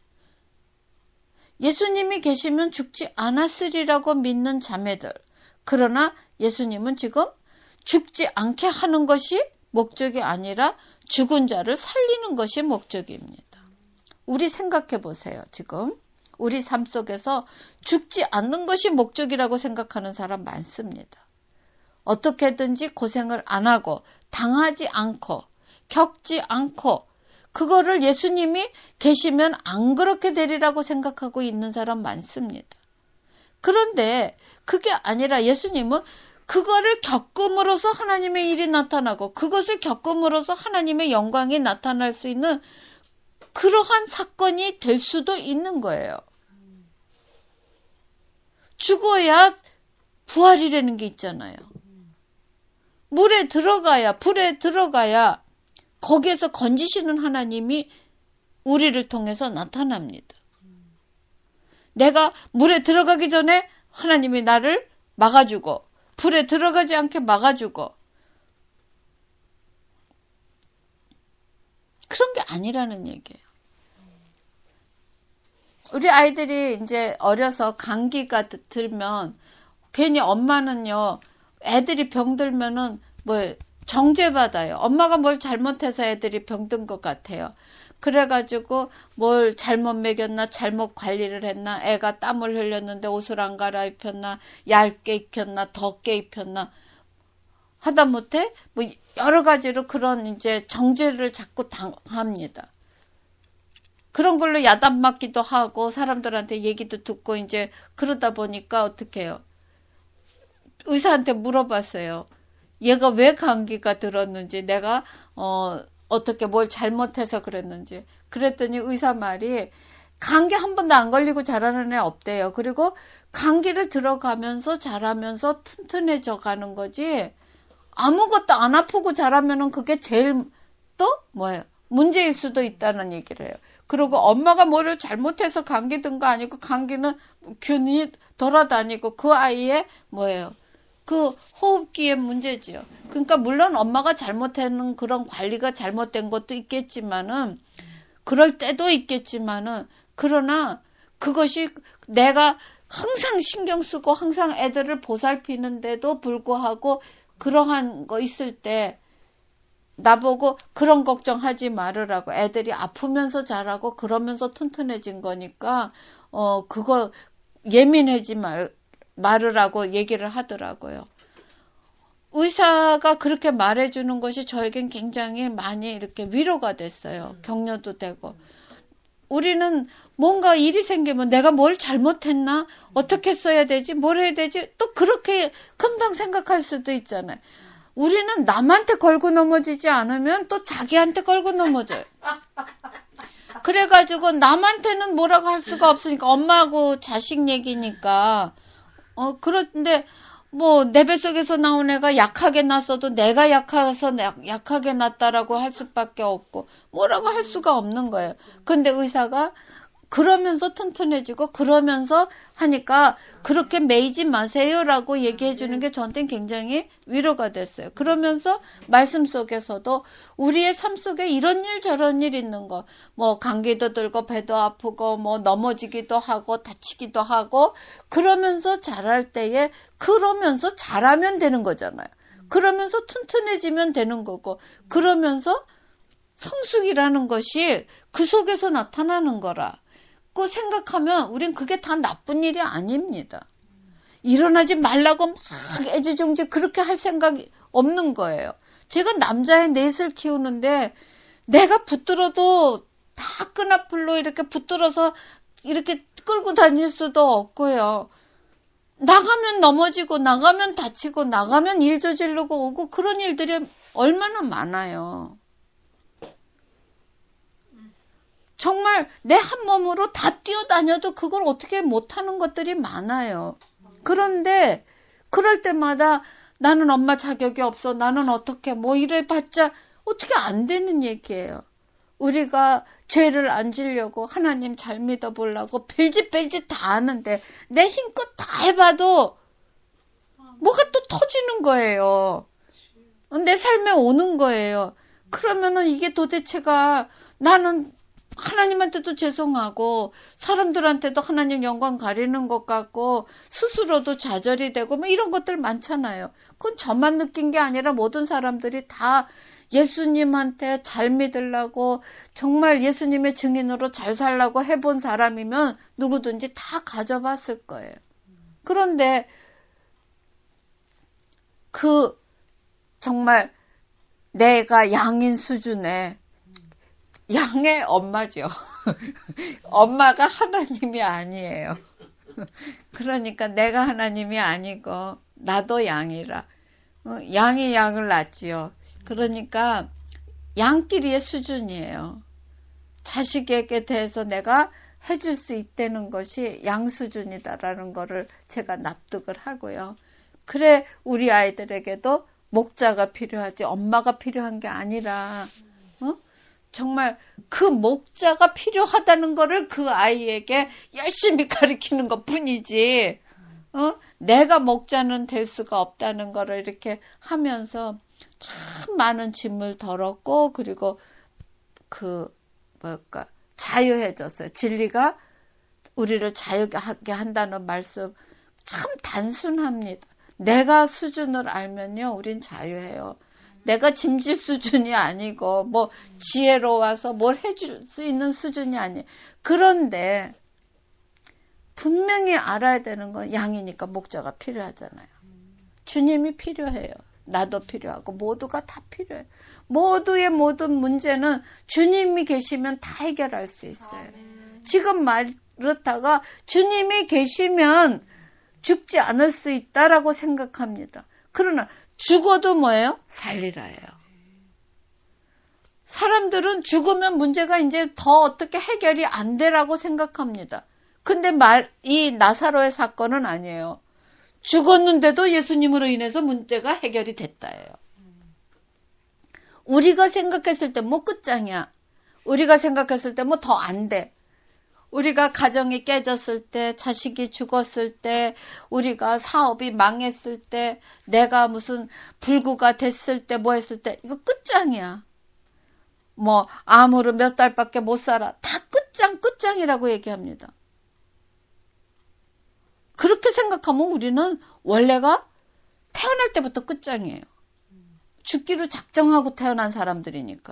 예수님이 계시면 죽지 않았으리라고 믿는 자매들. 그러나 예수님은 지금 죽지 않게 하는 것이 목적이 아니라 죽은 자를 살리는 것이 목적입니다. 우리 생각해 보세요. 지금 우리 삶 속에서 죽지 않는 것이 목적이라고 생각하는 사람 많습니다. 어떻게든지 고생을 안 하고 당하지 않고 겪지 않고 그거를 예수님이 계시면 안 그렇게 되리라고 생각하고 있는 사람 많습니다. 그런데 그게 아니라 예수님은 그거를 겪음으로써 하나님의 일이 나타나고 그것을 겪음으로써 하나님의 영광이 나타날 수 있는 그러한 사건이 될 수도 있는 거예요. 죽어야 부활이라는 게 있잖아요. 물에 들어가야, 불에 들어가야 거기에서 건지시는 하나님이 우리를 통해서 나타납니다. 내가 물에 들어가기 전에 하나님이 나를 막아주고 불에 들어가지 않게 막아주고 그런 게 아니라는 얘기예요. 우리 아이들이 이제 어려서 감기가 들면 괜히 엄마는요, 애들이 병들면은 뭐 정죄받아요. 엄마가 뭘 잘못해서 애들이 병든 것 같아요. 그래가지고 뭘 잘못 먹였나, 잘못 관리를 했나, 애가 땀을 흘렸는데 옷을 안 갈아입혔나, 얇게 입혔나, 덥게 입혔나, 하다못해 뭐 여러 가지로 그런 이제 정죄를 자꾸 당합니다. 그런 걸로 야단 맞기도 하고 사람들한테 얘기도 듣고 이제 그러다 보니까 어떻게 해요? 의사한테 물어봤어요. 얘가 왜 감기가 들었는지, 내가 어 어떻게 뭘 잘못해서 그랬는지. 그랬더니 의사 말이 감기 한 번도 안 걸리고 자라는 애 없대요. 그리고 감기를 들어가면서 자라면서 튼튼해져 가는 거지, 아무것도 안 아프고 자라면은 그게 제일 또 뭐예요? 문제일 수도 있다는 얘기를 해요. 그리고 엄마가 뭐를 잘못해서 감기 든 거 아니고 감기는 균이 돌아다니고 그 아이의 뭐예요? 그 호흡기의 문제지요. 그러니까 물론 엄마가 잘못하는 그런 관리가 잘못된 것도 있겠지만은, 그럴 때도 있겠지만은, 그러나 그것이 내가 항상 신경 쓰고 항상 애들을 보살피는데도 불구하고 그러한 거 있을 때 나보고 그런 걱정하지 말으라고, 애들이 아프면서 자라고 그러면서 튼튼해진 거니까 어 그거 예민하지 말 말으라고 얘기를 하더라고요. 의사가 그렇게 말해주는 것이 저에겐 굉장히 많이 이렇게 위로가 됐어요. 격려도 되고. 우리는 뭔가 일이 생기면 내가 뭘 잘못했나? 어떻게 써야 되지? 뭘 해야 되지? 또 그렇게 금방 생각할 수도 있잖아요. 우리는 남한테 걸고 넘어지지 않으면 또 자기한테 걸고 넘어져요. 그래가지고 남한테는 뭐라고 할 수가 없으니까, 엄마하고 자식 얘기니까. 어, 그런데 뭐 내 뱃속에서 나온 애가 약하게 났어도 내가 약해서 약하게 났다라고 할 수밖에 없고 뭐라고 할 수가 없는 거예요. 근데 의사가 그러면서 튼튼해지고 그러면서 하니까 그렇게 매이지 마세요라고 얘기해 주는 게 저한테는 굉장히 위로가 됐어요. 그러면서 말씀 속에서도 우리의 삶 속에 이런 일 저런 일 있는 거, 뭐 감기도 들고 배도 아프고 뭐 넘어지기도 하고 다치기도 하고, 그러면서 자랄 때에 그러면서 잘하면 되는 거잖아요. 그러면서 튼튼해지면 되는 거고, 그러면서 성숙이라는 것이 그 속에서 나타나는 거라 고 생각하면 우린 그게 다 나쁜 일이 아닙니다. 일어나지 말라고 막 애지중지 그렇게 할 생각이 없는 거예요. 제가 남자의 넷을 키우는데 내가 붙들어도 다 끈앞으로 이렇게 붙들어서 이렇게 끌고 다닐 수도 없고요. 나가면 넘어지고 나가면 다치고 나가면 일 저지르고 오고 그런 일들이 얼마나 많아요. 정말 내 한 몸으로 다 뛰어다녀도 그걸 어떻게 못하는 것들이 많아요. 그런데 그럴 때마다 나는 엄마 자격이 없어, 나는 어떻게 뭐 이래봤자 어떻게 안 되는 얘기예요. 우리가 죄를 안 지려고 하나님 잘 믿어보려고 별짓 별짓 다 하는데 내 힘껏 다 해봐도 뭐가 또 터지는 거예요. 내 삶에 오는 거예요. 그러면은 이게 도대체가 나는 하나님한테도 죄송하고 사람들한테도 하나님 영광 가리는 것 같고 스스로도 좌절이 되고 뭐 이런 것들 많잖아요. 그건 저만 느낀 게 아니라 모든 사람들이 다 예수님한테 잘 믿으려고 정말 예수님의 증인으로 잘 살라고 해본 사람이면 누구든지 다 가져봤을 거예요. 그런데 그 정말 내가 양인 수준의 양의 엄마죠. 엄마가 하나님이 아니에요. 그러니까 내가 하나님이 아니고 나도 양이라. 양이 양을 낳지요. 그러니까 양끼리의 수준이에요. 자식에게 대해서 내가 해줄 수 있다는 것이 양수준이다라는 거를 제가 납득을 하고요. 그래 우리 아이들에게도 목자가 필요하지 엄마가 필요한 게 아니라 어? 정말 그 목자가 필요하다는 거를 그 아이에게 열심히 가르치는 것 뿐이지 어? 내가 목자는 될 수가 없다는 거를 이렇게 하면서 참 많은 짐을 덜었고 그리고 그 뭘까 자유해졌어요. 진리가 우리를 자유하게 한다는 말씀 참 단순합니다. 내가 수준을 알면요 우린 자유해요. 내가 짐질 수준이 아니고 뭐 지혜로워서 뭘 해줄 수 있는 수준이 아니에요. 그런데 분명히 알아야 되는 건 양이니까 목자가 필요하잖아요. 주님이 필요해요. 나도 필요하고 모두가 다 필요해요. 모두의 모든 문제는 주님이 계시면 다 해결할 수 있어요. 지금 마르타가 주님이 계시면 죽지 않을 수 있다라고 생각합니다. 그러나 죽어도 뭐예요? 살리라예요. 사람들은 죽으면 문제가 이제 더 어떻게 해결이 안 되라고 생각합니다. 근데 말, 이 나사로의 사건은 아니에요. 죽었는데도 예수님으로 인해서 문제가 해결이 됐다예요. 우리가 생각했을 때 뭐 끝장이야. 우리가 생각했을 때 뭐 더 안 돼. 우리가 가정이 깨졌을 때, 자식이 죽었을 때, 우리가 사업이 망했을 때, 내가 무슨 불구가 됐을 때, 뭐 했을 때, 이거 끝장이야. 뭐, 암으로 몇 달밖에 못 살아. 다 끝장, 끝장이라고 얘기합니다. 그렇게 생각하면 우리는 원래가 태어날 때부터 끝장이에요. 죽기로 작정하고 태어난 사람들이니까.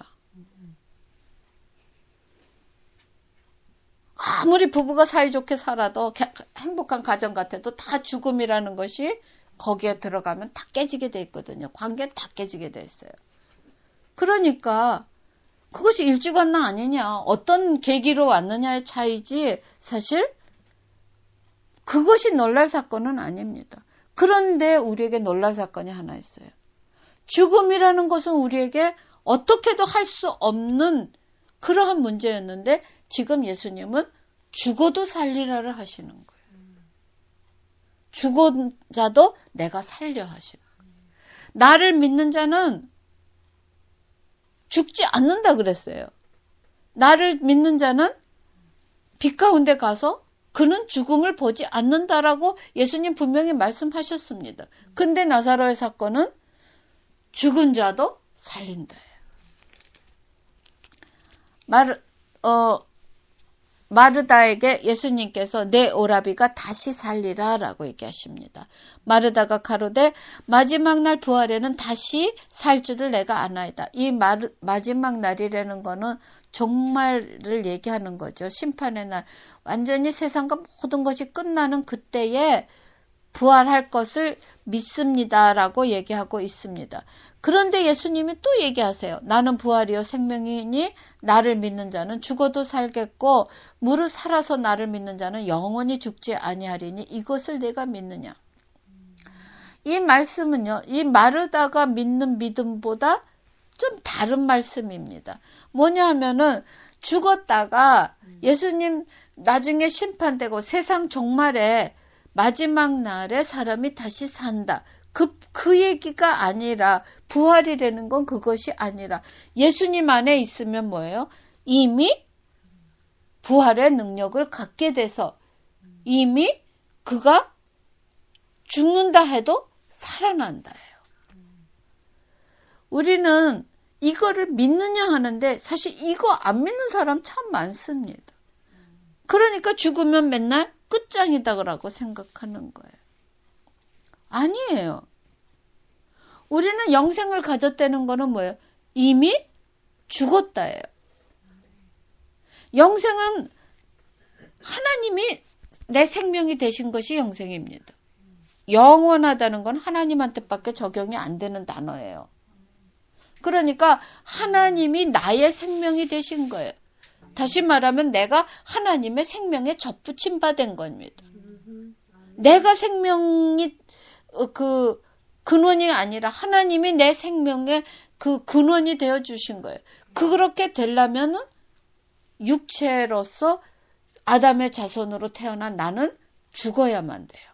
아무리 부부가 사이좋게 살아도 행복한 가정 같아도 다 죽음이라는 것이 거기에 들어가면 다 깨지게 돼 있거든요. 관계는 다 깨지게 돼 있어요. 그러니까 그것이 일찍 왔나 아니냐, 어떤 계기로 왔느냐의 차이지 사실 그것이 놀랄 사건은 아닙니다. 그런데 우리에게 놀랄 사건이 하나 있어요. 죽음이라는 것은 우리에게 어떻게도 할 수 없는 그러한 문제였는데 지금 예수님은 죽어도 살리라를 하시는 거예요. 죽은 자도 내가 살려 하시는 거예요. 나를 믿는 자는 죽지 않는다 그랬어요. 나를 믿는 자는 빛 가운데 가서 그는 죽음을 보지 않는다라고 예수님 분명히 말씀하셨습니다. 근데 나사로의 사건은 죽은 자도 살린다예요. 마르, 어, 마르다에게 예수님께서 내 오라비가 다시 살리라 라고 얘기하십니다. 마르다가 가로되 마지막 날 부활에는 다시 살 줄을 내가 아나이다. 이 마르, 마지막 날이라는 거는 종말을 얘기하는 거죠. 심판의 날. 완전히 세상과 모든 것이 끝나는 그때에 부활할 것을 믿습니다라고 얘기하고 있습니다. 그런데 예수님이 또 얘기하세요. 나는 부활이요 생명이니 나를 믿는 자는 죽어도 살겠고 무릇 살아서 나를 믿는 자는 영원히 죽지 아니하리니 이것을 내가 믿느냐. 이 말씀은요. 이 마르다가 믿는 믿음보다 좀 다른 말씀입니다. 뭐냐 하면은 죽었다가 예수님 나중에 심판되고 세상 종말에 마지막 날에 사람이 다시 산다. 그, 그 얘기가 아니라 부활이라는 건 그것이 아니라 예수님 안에 있으면 뭐예요? 이미 부활의 능력을 갖게 돼서 이미 그가 죽는다 해도 살아난다예요. 우리는 이거를 믿느냐 하는데 사실 이거 안 믿는 사람 참 많습니다. 그러니까 죽으면 맨날 끝장이다라고 생각하는 거예요. 아니에요. 우리는 영생을 가졌다는 거는 뭐예요? 이미 죽었다예요. 영생은 하나님이 내 생명이 되신 것이 영생입니다. 영원하다는 건 하나님한테밖에 적용이 안 되는 단어예요. 그러니까 하나님이 나의 생명이 되신 거예요. 다시 말하면 내가 하나님의 생명에 접붙임 받은 겁니다. 내가 생명이 그 근원이 아니라 하나님이 내 생명의 그 근원이 되어 주신 거예요. 그렇게 되려면은 육체로서 아담의 자손으로 태어난 나는 죽어야만 돼요.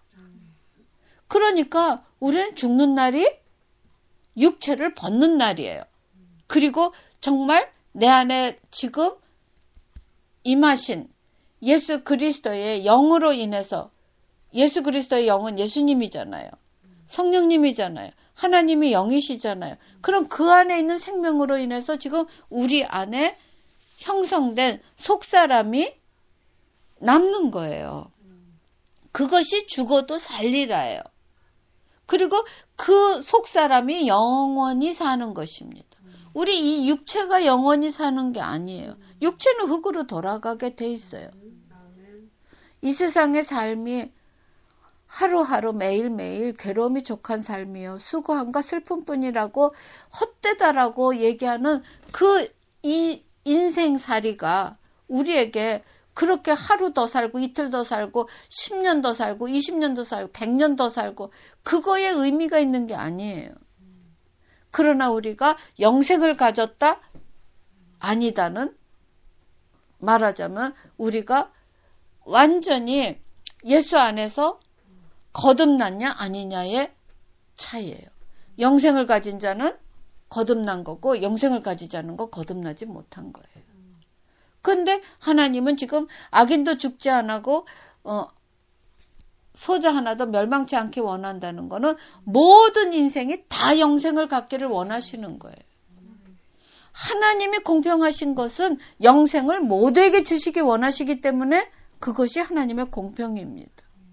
그러니까 우리는 죽는 날이 육체를 벗는 날이에요. 그리고 정말 내 안에 지금 임하신 예수 그리스도의 영으로 인해서, 예수 그리스도의 영은 예수님이잖아요. 성령님이잖아요. 하나님이 영이시잖아요. 그럼 그 안에 있는 생명으로 인해서 지금 우리 안에 형성된 속사람이 남는 거예요. 그것이 죽어도 살리라예요. 그리고 그 속사람이 영원히 사는 것입니다. 우리 이 육체가 영원히 사는 게 아니에요. 육체는 흙으로 돌아가게 돼 있어요. 이 세상의 삶이 하루하루 매일매일 괴로움이 족한 삶이요. 수고함과 슬픔뿐이라고 헛되다라고 얘기하는 그 이 인생살이가 우리에게 그렇게 하루 더 살고 이틀 더 살고 십 년 더 살고 이십 년 더 살고 백 년 더 살고 그거에 의미가 있는 게 아니에요. 그러나 우리가 영생을 가졌다? 아니다는 말하자면 우리가 완전히 예수 안에서 거듭났냐 아니냐의 차이예요. 영생을 가진 자는 거듭난 거고 영생을 가지지 않은 거 거듭나지 못한 거예요. 근데 하나님은 지금 악인도 죽지 않고 어, 소자 하나도 멸망치 않게 원한다는 거는 모든 인생이 다 영생을 갖기를 원하시는 거예요. 하나님이 공평하신 것은 영생을 모두에게 주시기 원하시기 때문에 그것이 하나님의 공평입니다.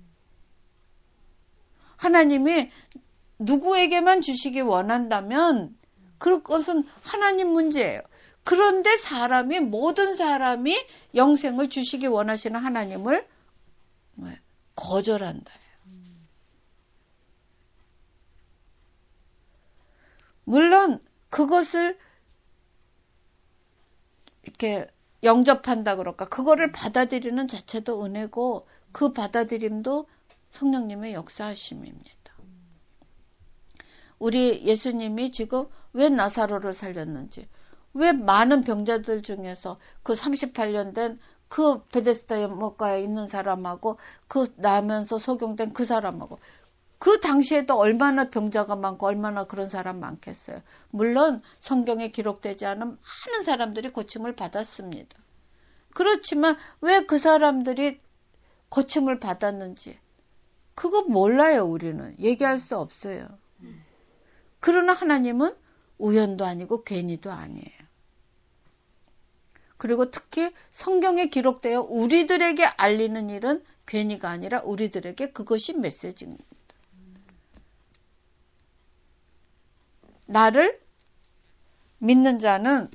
하나님이 누구에게만 주시기 원한다면 그것은 하나님 문제예요. 그런데 사람이 모든 사람이 영생을 주시기 원하시는 하나님을 거절한다. 물론 그것을 이렇게 영접한다 그럴까? 그거를 받아들이는 자체도 은혜고 그 받아들임도 성령님의 역사하심입니다. 우리 예수님이 지금 왜 나사로를 살렸는지, 왜 많은 병자들 중에서 그 삼십팔 년 된 그 베데스다 연못가에 있는 사람하고 그 나면서 소경된 그 사람하고 그 당시에도 얼마나 병자가 많고 얼마나 그런 사람 많겠어요. 물론 성경에 기록되지 않은 많은 사람들이 고침을 받았습니다. 그렇지만 왜 그 사람들이 고침을 받았는지 그거 몰라요. 우리는 얘기할 수 없어요. 그러나 하나님은 우연도 아니고 괜히도 아니에요. 그리고 특히 성경에 기록되어 우리들에게 알리는 일은 괜히가 아니라 우리들에게 그것이 메시지입니다. 나를 믿는 자는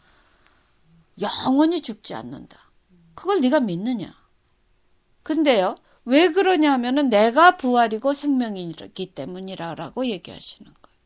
영원히 죽지 않는다. 그걸 네가 믿느냐? 근데요, 왜 그러냐 하면은 내가 부활이고 생명이기 때문이라고 얘기하시는 거예요.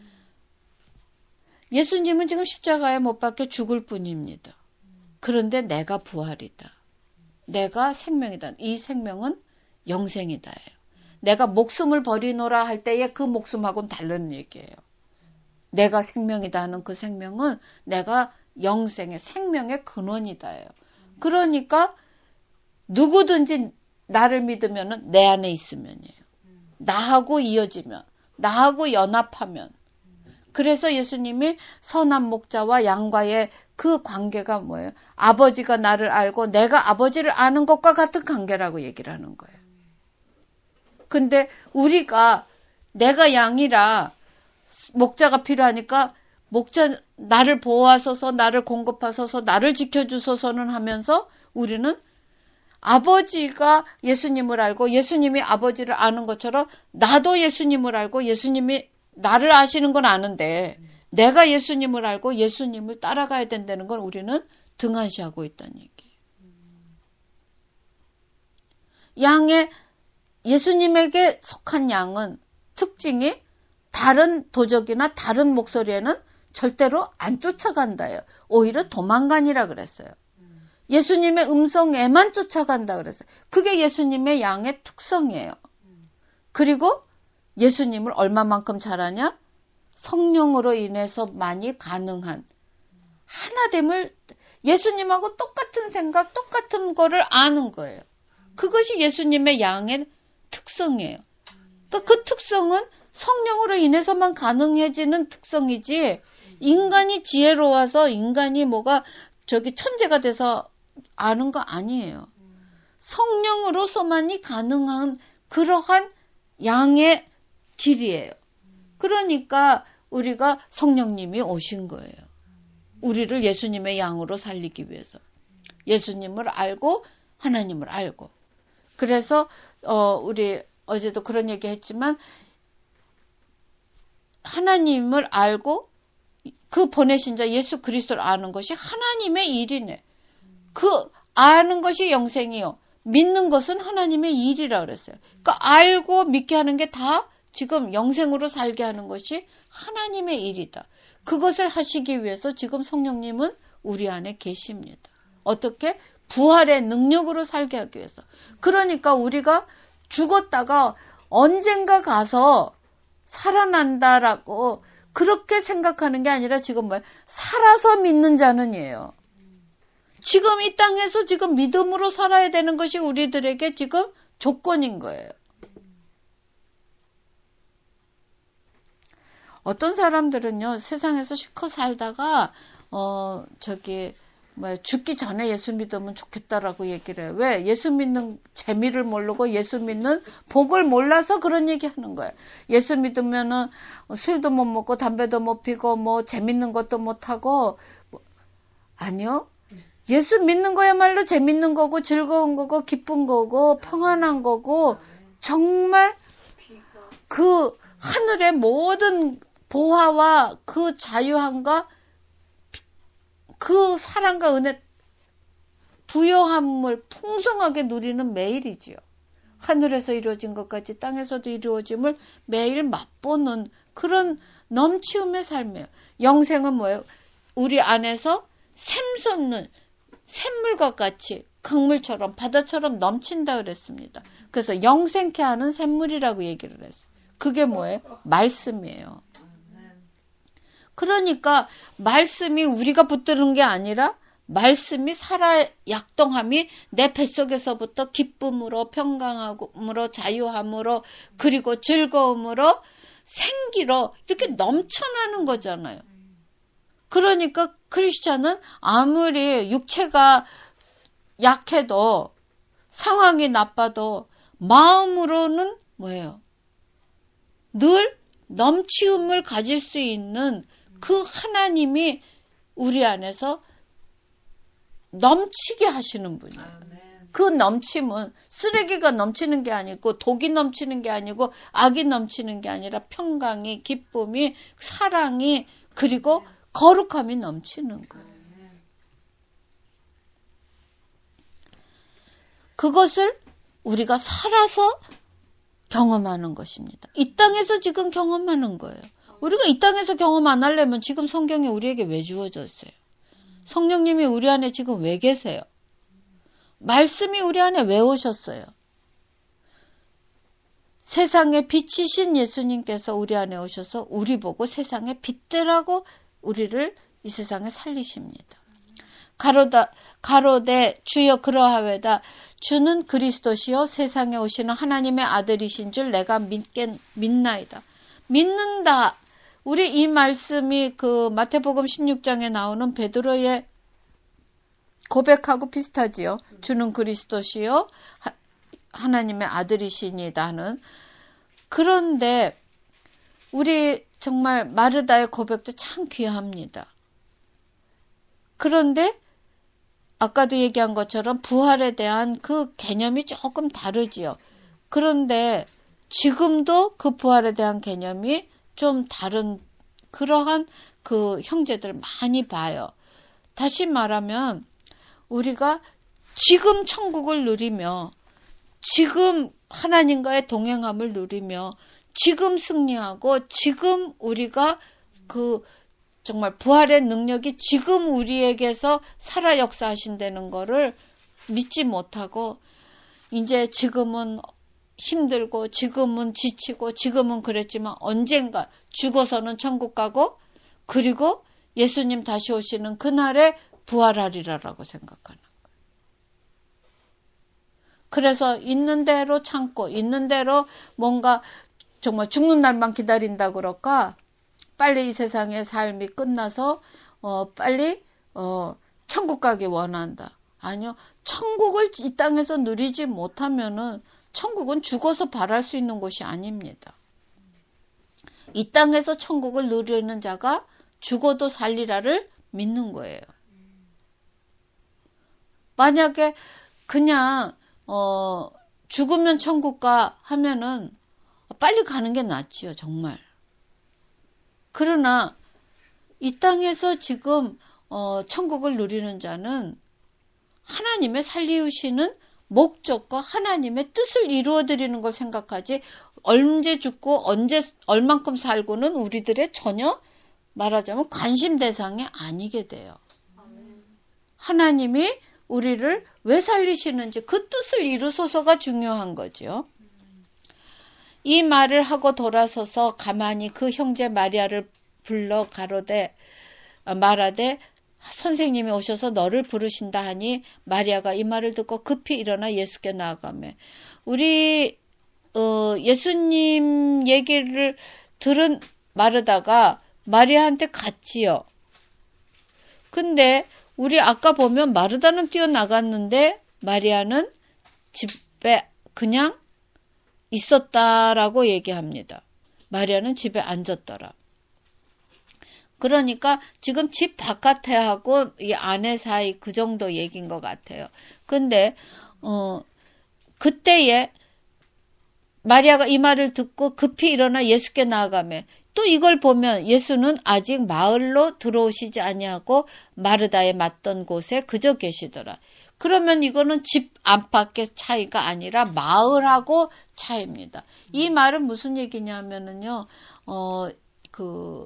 예수님은 지금 십자가에 못 박혀 죽을 뿐입니다. 그런데 내가 부활이다. 내가 생명이다. 이 생명은 영생이다. 내가 목숨을 버리노라 할 때의 그 목숨하고는 다른 얘기예요. 내가 생명이다 하는 그 생명은 내가 영생의 생명의 근원이다. 그러니까 누구든지 나를 믿으면 내 안에 있으면이에요. 나하고 이어지면, 나하고 연합하면. 그래서 예수님이 선한 목자와 양과의 그 관계가 뭐예요? 아버지가 나를 알고 내가 아버지를 아는 것과 같은 관계라고 얘기를 하는 거예요. 근데 우리가 내가 양이라 목자가 필요하니까 목자 나를 보호하소서, 나를 공급하소서, 나를 지켜주소서는 하면서 우리는 아버지가 예수님을 알고 예수님이 아버지를 아는 것처럼 나도 예수님을 알고 예수님이 나를 아시는 건 아는데 내가 예수님을 알고 예수님을 따라가야 된다는 건 우리는 등한시하고 있다는 얘기예요. 양의 예수님에게 속한 양은 특징이 다른 도적이나 다른 목소리에는 절대로 안 쫓아간다예요. 오히려 도망가니라 그랬어요. 예수님의 음성에만 쫓아간다 그랬어요. 그게 예수님의 양의 특성이에요. 그리고 예수님을 얼마만큼 잘하냐? 성령으로 인해서 많이 가능한 하나됨을 예수님하고 똑같은 생각, 똑같은 거를 아는 거예요. 그것이 예수님의 양의 특성이에요. 그러니까 그 특성은 성령으로 인해서만 가능해지는 특성이지, 인간이 지혜로워서 인간이 뭐가 저기 천재가 돼서 아는 거 아니에요. 성령으로서만이 가능한 그러한 양의 길이에요. 그러니까 우리가 성령님이 오신 거예요. 우리를 예수님의 양으로 살리기 위해서. 예수님을 알고 하나님을 알고. 그래서 어 우리 어제도 그런 얘기 했지만, 하나님을 알고 그 보내신 자 예수 그리스도를 아는 것이 하나님의 일이네. 그 아는 것이 영생이요, 믿는 것은 하나님의 일이라 그랬어요. 그러니까 알고 믿게 하는 게 다 지금 영생으로 살게 하는 것이 하나님의 일이다. 그것을 하시기 위해서 지금 성령님은 우리 안에 계십니다. 어떻게? 부활의 능력으로 살게 하기 위해서. 그러니까 우리가 죽었다가 언젠가 가서 살아난다라고 그렇게 생각하는 게 아니라, 지금 뭐야? 살아서 믿는 자는이에요. 지금 이 땅에서 지금 믿음으로 살아야 되는 것이 우리들에게 지금 조건인 거예요. 어떤 사람들은요, 세상에서 실컷 살다가 어 저기 뭐 죽기 전에 예수 믿으면 좋겠다라고 얘기를 해요. 왜? 예수 믿는 재미를 모르고 예수 믿는 복을 몰라서 그런 얘기 하는 거예요. 예수 믿으면은 술도 못 먹고 담배도 못 피고 뭐 재밌는 것도 못 하고. 뭐, 아니요. 예수 믿는 거야말로 재밌는 거고 즐거운 거고 기쁜 거고 평안한 거고, 정말 그 하늘의 모든 보화와 그 자유함과 그 사랑과 은혜, 부요함을 풍성하게 누리는 매일이지요. 하늘에서 이루어진 것까지 땅에서도 이루어짐을 매일 맛보는 그런 넘치움의 삶이에요. 영생은 뭐예요? 우리 안에서 샘솟는 샘물과 같이 강물처럼 바다처럼 넘친다 그랬습니다. 그래서 영생케 하는 샘물이라고 얘기를 했어요. 그게 뭐예요? 말씀이에요. 그러니까 말씀이 우리가 붙드는 게 아니라 말씀이 살아 약동함이 내 뱃속에서부터 기쁨으로 평강함으로 자유함으로 그리고 즐거움으로 생기로 이렇게 넘쳐나는 거잖아요. 그러니까 크리스찬은 아무리 육체가 약해도 상황이 나빠도 마음으로는 뭐예요? 늘 넘치움을 가질 수 있는 그 하나님이 우리 안에서 넘치게 하시는 분이에요. 아멘. 그 넘침은 쓰레기가 넘치는 게 아니고 독이 넘치는 게 아니고 악이 넘치는 게 아니라 평강이, 기쁨이, 사랑이 그리고 거룩함이 넘치는 거예요. 그것을 우리가 살아서 경험하는 것입니다. 이 땅에서 지금 경험하는 거예요. 우리가 이 땅에서 경험 안 하려면 지금 성경이 우리에게 왜 주어졌어요? 성령님이 우리 안에 지금 왜 계세요? 말씀이 우리 안에 왜 오셨어요? 세상의 빛이신 예수님께서 우리 안에 오셔서 우리 보고 세상의 빛되라고 우리를 이 세상에 살리십니다. 가로다, 가로되 주여 그러하외다. 주는 그리스도시요 세상에 오시는 하나님의 아들이신 줄 내가 믿겠, 믿나이다. 믿는다. 우리 이 말씀이 그 마태복음 십육 장에 나오는 베드로의 고백하고 비슷하지요. 주는 그리스도시요 하, 하나님의 아들이시니다는. 그런데 우리 정말 마르다의 고백도 참 귀합니다. 그런데 아까도 얘기한 것처럼 부활에 대한 그 개념이 조금 다르지요. 그런데 지금도 그 부활에 대한 개념이 좀 다른 그러한 그 형제들 많이 봐요. 다시 말하면 우리가 지금 천국을 누리며 지금 하나님과의 동행함을 누리며 지금 승리하고 지금 우리가 그 정말 부활의 능력이 지금 우리에게서 살아 역사하신다는 거를 믿지 못하고 이제 지금은 힘들고 지금은 지치고 지금은 그랬지만 언젠가 죽어서는 천국 가고 그리고 예수님 다시 오시는 그날에 부활하리라라고 생각하는 거예요. 그래서 있는 대로 참고 있는 대로 뭔가 정말 죽는 날만 기다린다 그럴까? 빨리 이 세상의 삶이 끝나서 어, 빨리 어, 천국 가기 원한다. 아니요. 천국을 이 땅에서 누리지 못하면은 천국은 죽어서 바랄 수 있는 곳이 아닙니다. 이 땅에서 천국을 누리는 자가 죽어도 살리라를 믿는 거예요. 만약에 그냥 어, 죽으면 천국 가 하면은 빨리 가는 게 낫지요, 정말. 그러나 이 땅에서 지금 어, 천국을 누리는 자는 하나님의 살리우시는 목적과 하나님의 뜻을 이루어드리는 걸 생각하지 언제 죽고 언제 얼만큼 살고는 우리들의 전혀 말하자면 관심 대상이 아니게 돼요. 하나님이 우리를 왜 살리시는지 그 뜻을 이루소서가 중요한 거죠. 이 말을 하고 돌아서서 가만히 그 형제 마리아를 불러 가로되 말하되 선생님이 오셔서 너를 부르신다 하니 마리아가 이 말을 듣고 급히 일어나 예수께 나아가매. 우리 어, 예수님 얘기를 들은 마르다가 마리아한테 갔지요. 근데 우리 아까 보면 마르다는 뛰어나갔는데 마리아는 집에 그냥 있었다라고 얘기합니다. 마리아는 집에 앉았더라. 그러니까 지금 집 바깥에 하고 이 안에 사이 그 정도 얘기인 것 같아요. 근데 어 그때에 마리아가 이 말을 듣고 급히 일어나 예수께 나아가매. 또 이걸 보면 예수는 아직 마을로 들어오시지 아니하고 마르다에 맞던 곳에 그저 계시더라. 그러면 이거는 집 안팎의 차이가 아니라 마을하고 차이입니다. 이 말은 무슨 얘기냐면은요, 어, 그,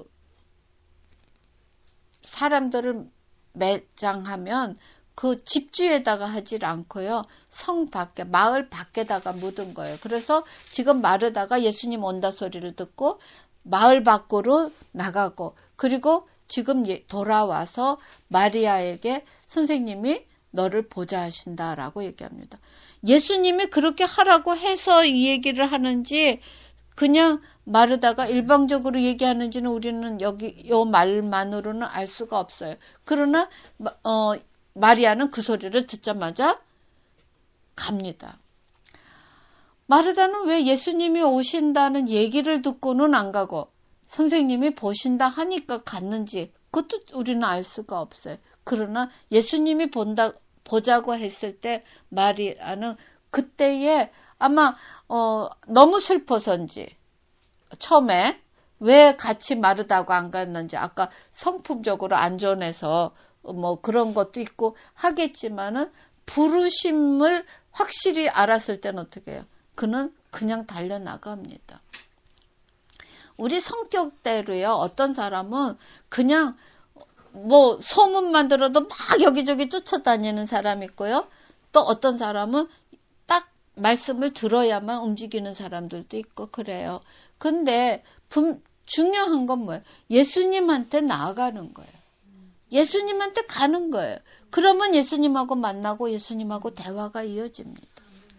사람들을 매장하면 그 집주에다가 하질 않고요. 성 밖에, 마을 밖에다가 묻은 거예요. 그래서 지금 마르다가 예수님 온다 소리를 듣고 마을 밖으로 나가고, 그리고 지금 돌아와서 마리아에게 선생님이 너를 보자 하신다라고 얘기합니다. 예수님이 그렇게 하라고 해서 이 얘기를 하는지 그냥 마르다가 일방적으로 얘기하는지는 우리는 여기 요 말만으로는 알 수가 없어요. 그러나 어, 마리아는 그 소리를 듣자마자 갑니다. 마르다는 왜 예수님이 오신다는 얘기를 듣고는 안 가고 선생님이 보신다 하니까 갔는지 그것도 우리는 알 수가 없어요. 그러나 예수님이 본다 보자고 했을 때 마리아는 그때에 아마 어, 너무 슬퍼서인지 처음에 왜 같이 마르다고 안 갔는지 아까 성품적으로 안전해서 뭐 그런 것도 있고 하겠지만은 부르심을 확실히 알았을 때는 어떻게 해요? 그는 그냥 달려나갑니다. 우리 성격대로요. 어떤 사람은 그냥 뭐 소문만 들어도 막 여기저기 쫓아다니는 사람 있고요. 또 어떤 사람은 딱 말씀을 들어야만 움직이는 사람들도 있고 그래요. 근데 분, 중요한 건 뭐예요? 예수님한테 나아가는 거예요. 예수님한테 가는 거예요. 그러면 예수님하고 만나고 예수님하고 대화가 이어집니다.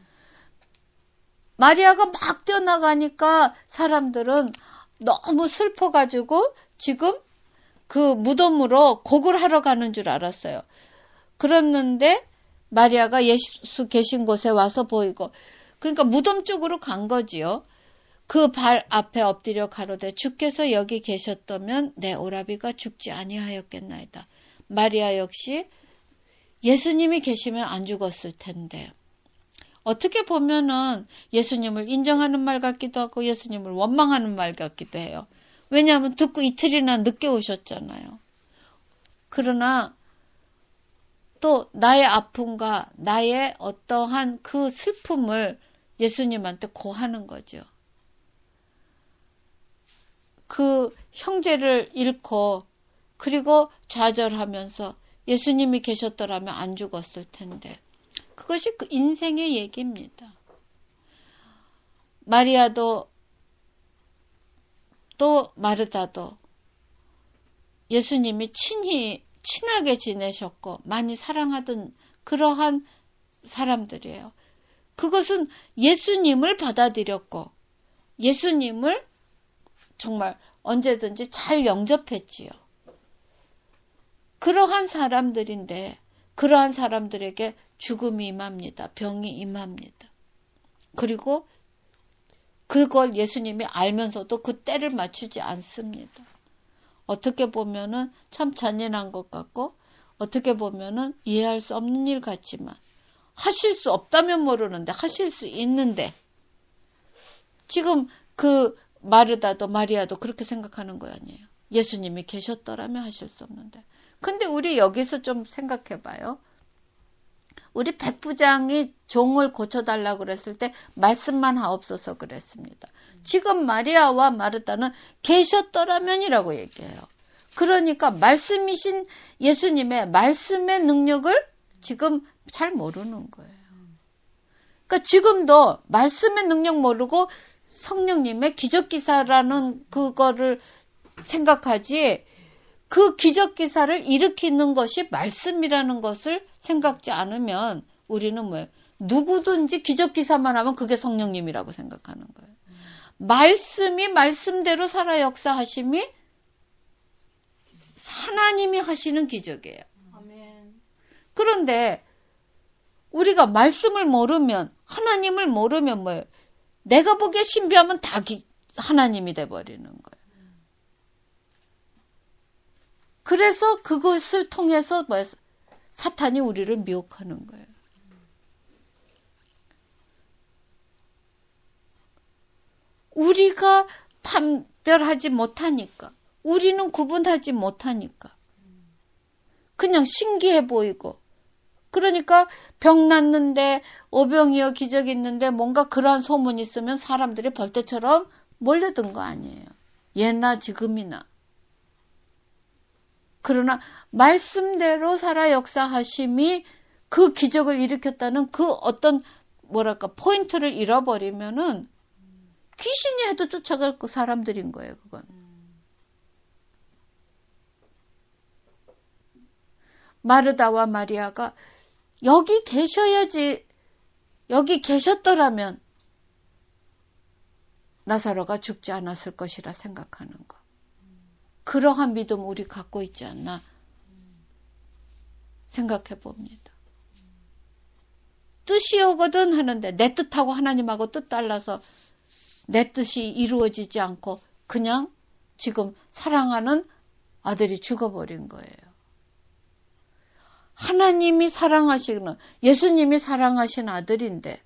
마리아가 막 뛰어나가니까 사람들은 너무 슬퍼가지고 지금 그 무덤으로 곡을 하러 가는 줄 알았어요. 그랬는데 마리아가 예수 계신 곳에 와서 보이고 그러니까 무덤 쪽으로 간 거지요. 그 발 앞에 엎드려 가로되 주께서 여기 계셨다면 내 오라비가 죽지 아니하였겠나이다. 마리아 역시 예수님이 계시면 안 죽었을 텐데 어떻게 보면은 예수님을 인정하는 말 같기도 하고 예수님을 원망하는 말 같기도 해요. 왜냐하면 듣고 이틀이나 늦게 오셨잖아요. 그러나 또 나의 아픔과 나의 어떠한 그 슬픔을 예수님한테 고하는 거죠. 그 형제를 잃고 그리고 좌절하면서 예수님이 계셨더라면 안 죽었을 텐데 그것이 그 인생의 얘기입니다. 마리아도 또 마르다도 예수님이 친히 친하게 지내셨고 많이 사랑하던 그러한 사람들이에요. 그것은 예수님을 받아들였고 예수님을 정말 언제든지 잘 영접했지요. 그러한 사람들인데 그러한 사람들에게 죽음이 임합니다. 병이 임합니다. 그리고 그걸 예수님이 알면서도 그 때를 맞추지 않습니다. 어떻게 보면은 참 잔인한 것 같고 어떻게 보면은 이해할 수 없는 일 같지만 하실 수 없다면 모르는데 하실 수 있는데 지금 그 마르다도 마리아도 그렇게 생각하는 거 아니에요. 예수님이 계셨더라면 하실 수 없는데. 근데 우리 여기서 좀 생각해 봐요. 우리 백부장이 종을 고쳐달라고 그랬을 때 말씀만 하옵소서 그랬습니다. 지금 마리아와 마르다는 계셨더라면이라고 얘기해요. 그러니까 말씀이신 예수님의 말씀의 능력을 지금 잘 모르는 거예요. 그러니까 지금도 말씀의 능력 모르고 성령님의 기적기사라는 그거를 생각하지 그 기적기사를 일으키는 것이 말씀이라는 것을 생각지 않으면 우리는 뭐예요? 누구든지 기적기사만 하면 그게 성령님이라고 생각하는 거예요. 말씀이 말씀대로 살아 역사하심이 하나님이 하시는 기적이에요. 그런데 우리가 말씀을 모르면 하나님을 모르면 뭐예요? 내가 보기에 신비하면 다 기, 하나님이 돼버리는 거예요. 그래서 그것을 통해서 뭐예요? 사탄이 우리를 미혹하는 거예요. 우리가 판별하지 못하니까 우리는 구분하지 못하니까 그냥 신기해 보이고 그러니까 병 났는데 오병이어 기적이 있는데 뭔가 그러한 소문이 있으면 사람들이 벌떼처럼 몰려든 거 아니에요. 예나 지금이나. 그러나 말씀대로 살아 역사하심이 그 기적을 일으켰다는 그 어떤 뭐랄까 포인트를 잃어버리면은 귀신이 해도 쫓아갈 그 사람들인 거예요. 그건. 마르다와 마리아가 여기 계셔야지 여기 계셨더라면 나사로가 죽지 않았을 것이라 생각하는 거. 그러한 믿음 우리 갖고 있지 않나 생각해 봅니다. 뜻이 오거든 하는데 내 뜻하고 하나님하고 뜻 달라서 내 뜻이 이루어지지 않고 그냥 지금 사랑하는 아들이 죽어버린 거예요. 하나님이 사랑하시는 예수님이 사랑하신 아들인데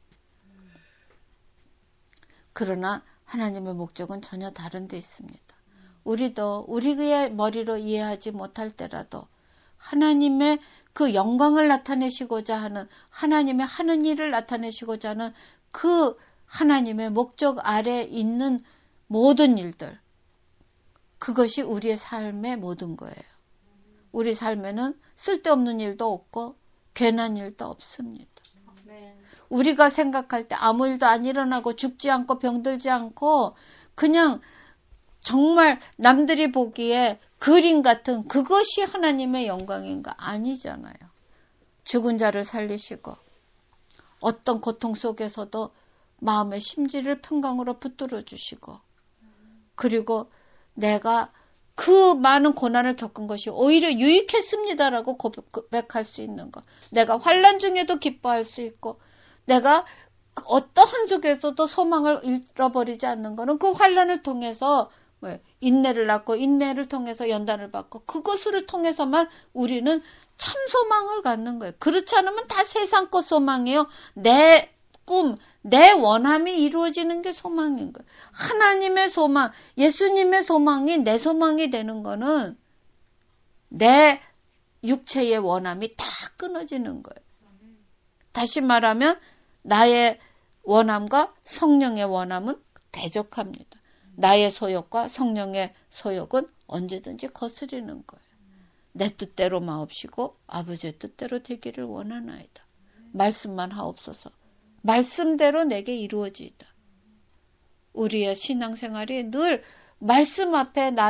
그러나 하나님의 목적은 전혀 다른 데 있습니다. 우리도 우리의 머리로 이해하지 못할 때라도 하나님의 그 영광을 나타내시고자 하는 하나님의 하는 일을 나타내시고자 하는 그 하나님의 목적 아래에 있는 모든 일들 그것이 우리의 삶의 모든 거예요. 우리 삶에는 쓸데없는 일도 없고 괜한 일도 없습니다. 우리가 생각할 때 아무 일도 안 일어나고 죽지 않고 병들지 않고 그냥 정말 남들이 보기에 그림 같은 그것이 하나님의 영광인가? 아니잖아요. 죽은 자를 살리시고 어떤 고통 속에서도 마음의 심지를 평강으로 붙들어 주시고 그리고 내가 그 많은 고난을 겪은 것이 오히려 유익했습니다라고 고백할 수 있는 것. 내가 환난 중에도 기뻐할 수 있고 내가 어떠한 속에서도 소망을 잃어버리지 않는 것은 그 환난을 통해서 인내를 낳고 인내를 통해서 연단을 받고 그것을 통해서만 우리는 참 소망을 갖는 거예요. 그렇지 않으면 다 세상 것 소망이에요. 내 꿈, 내 원함이 이루어지는 게 소망인 거예요. 하나님의 소망, 예수님의 소망이 내 소망이 되는 거는 내 육체의 원함이 다 끊어지는 거예요. 다시 말하면 나의 원함과 성령의 원함은 대적합니다. 나의 소욕과 성령의 소욕은 언제든지 거스리는 거예요. 내 뜻대로 마옵시고 아버지의 뜻대로 되기를 원하나이다. 말씀만 하옵소서. 말씀대로 내게 이루어지이다. 우리의 신앙생활이 늘 말씀 앞에 나를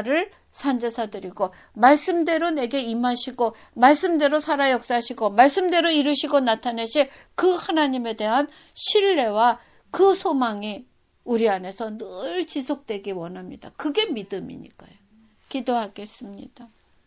산제사 드리고 말씀대로 내게 임하시고 말씀대로 살아 역사하시고 말씀대로 이루시고 나타내실 그 하나님에 대한 신뢰와 그 소망이 우리 안에서 늘 지속되기 원합니다. 그게 믿음이니까요. 기도하겠습니다.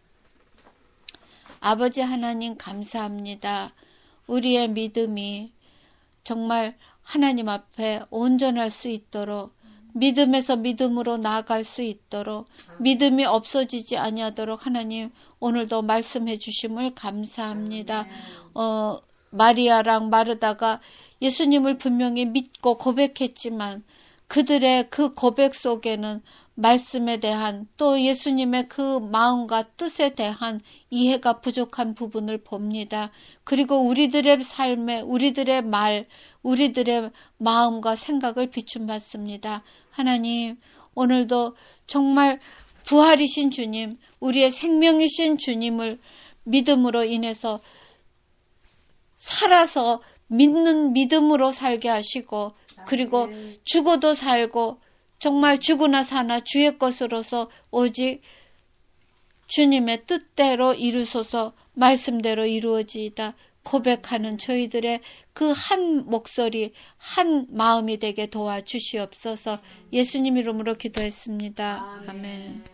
아버지 하나님 감사합니다. 우리의 믿음이 정말 하나님 앞에 온전할 수 있도록 믿음에서 믿음으로 나아갈 수 있도록 믿음이 없어지지 아니하도록 하나님 오늘도 말씀해 주심을 감사합니다. 어, 마리아랑 마르다가 예수님을 분명히 믿고 고백했지만 그들의 그 고백 속에는 말씀에 대한 또 예수님의 그 마음과 뜻에 대한 이해가 부족한 부분을 봅니다. 그리고 우리들의 삶에 우리들의 말, 우리들의 마음과 생각을 비춤받습니다. 하나님, 오늘도 정말 부활이신 주님, 우리의 생명이신 주님을 믿음으로 인해서 살아서 믿는 믿음으로 살게 하시고 그리고 죽어도 살고 정말 죽으나 사나 주의 것으로서 오직 주님의 뜻대로 이루소서 말씀대로 이루어지이다 고백하는 저희들의 그 한 목소리 한 마음이 되게 도와주시옵소서. 예수님 이름으로 기도했습니다. 아멘.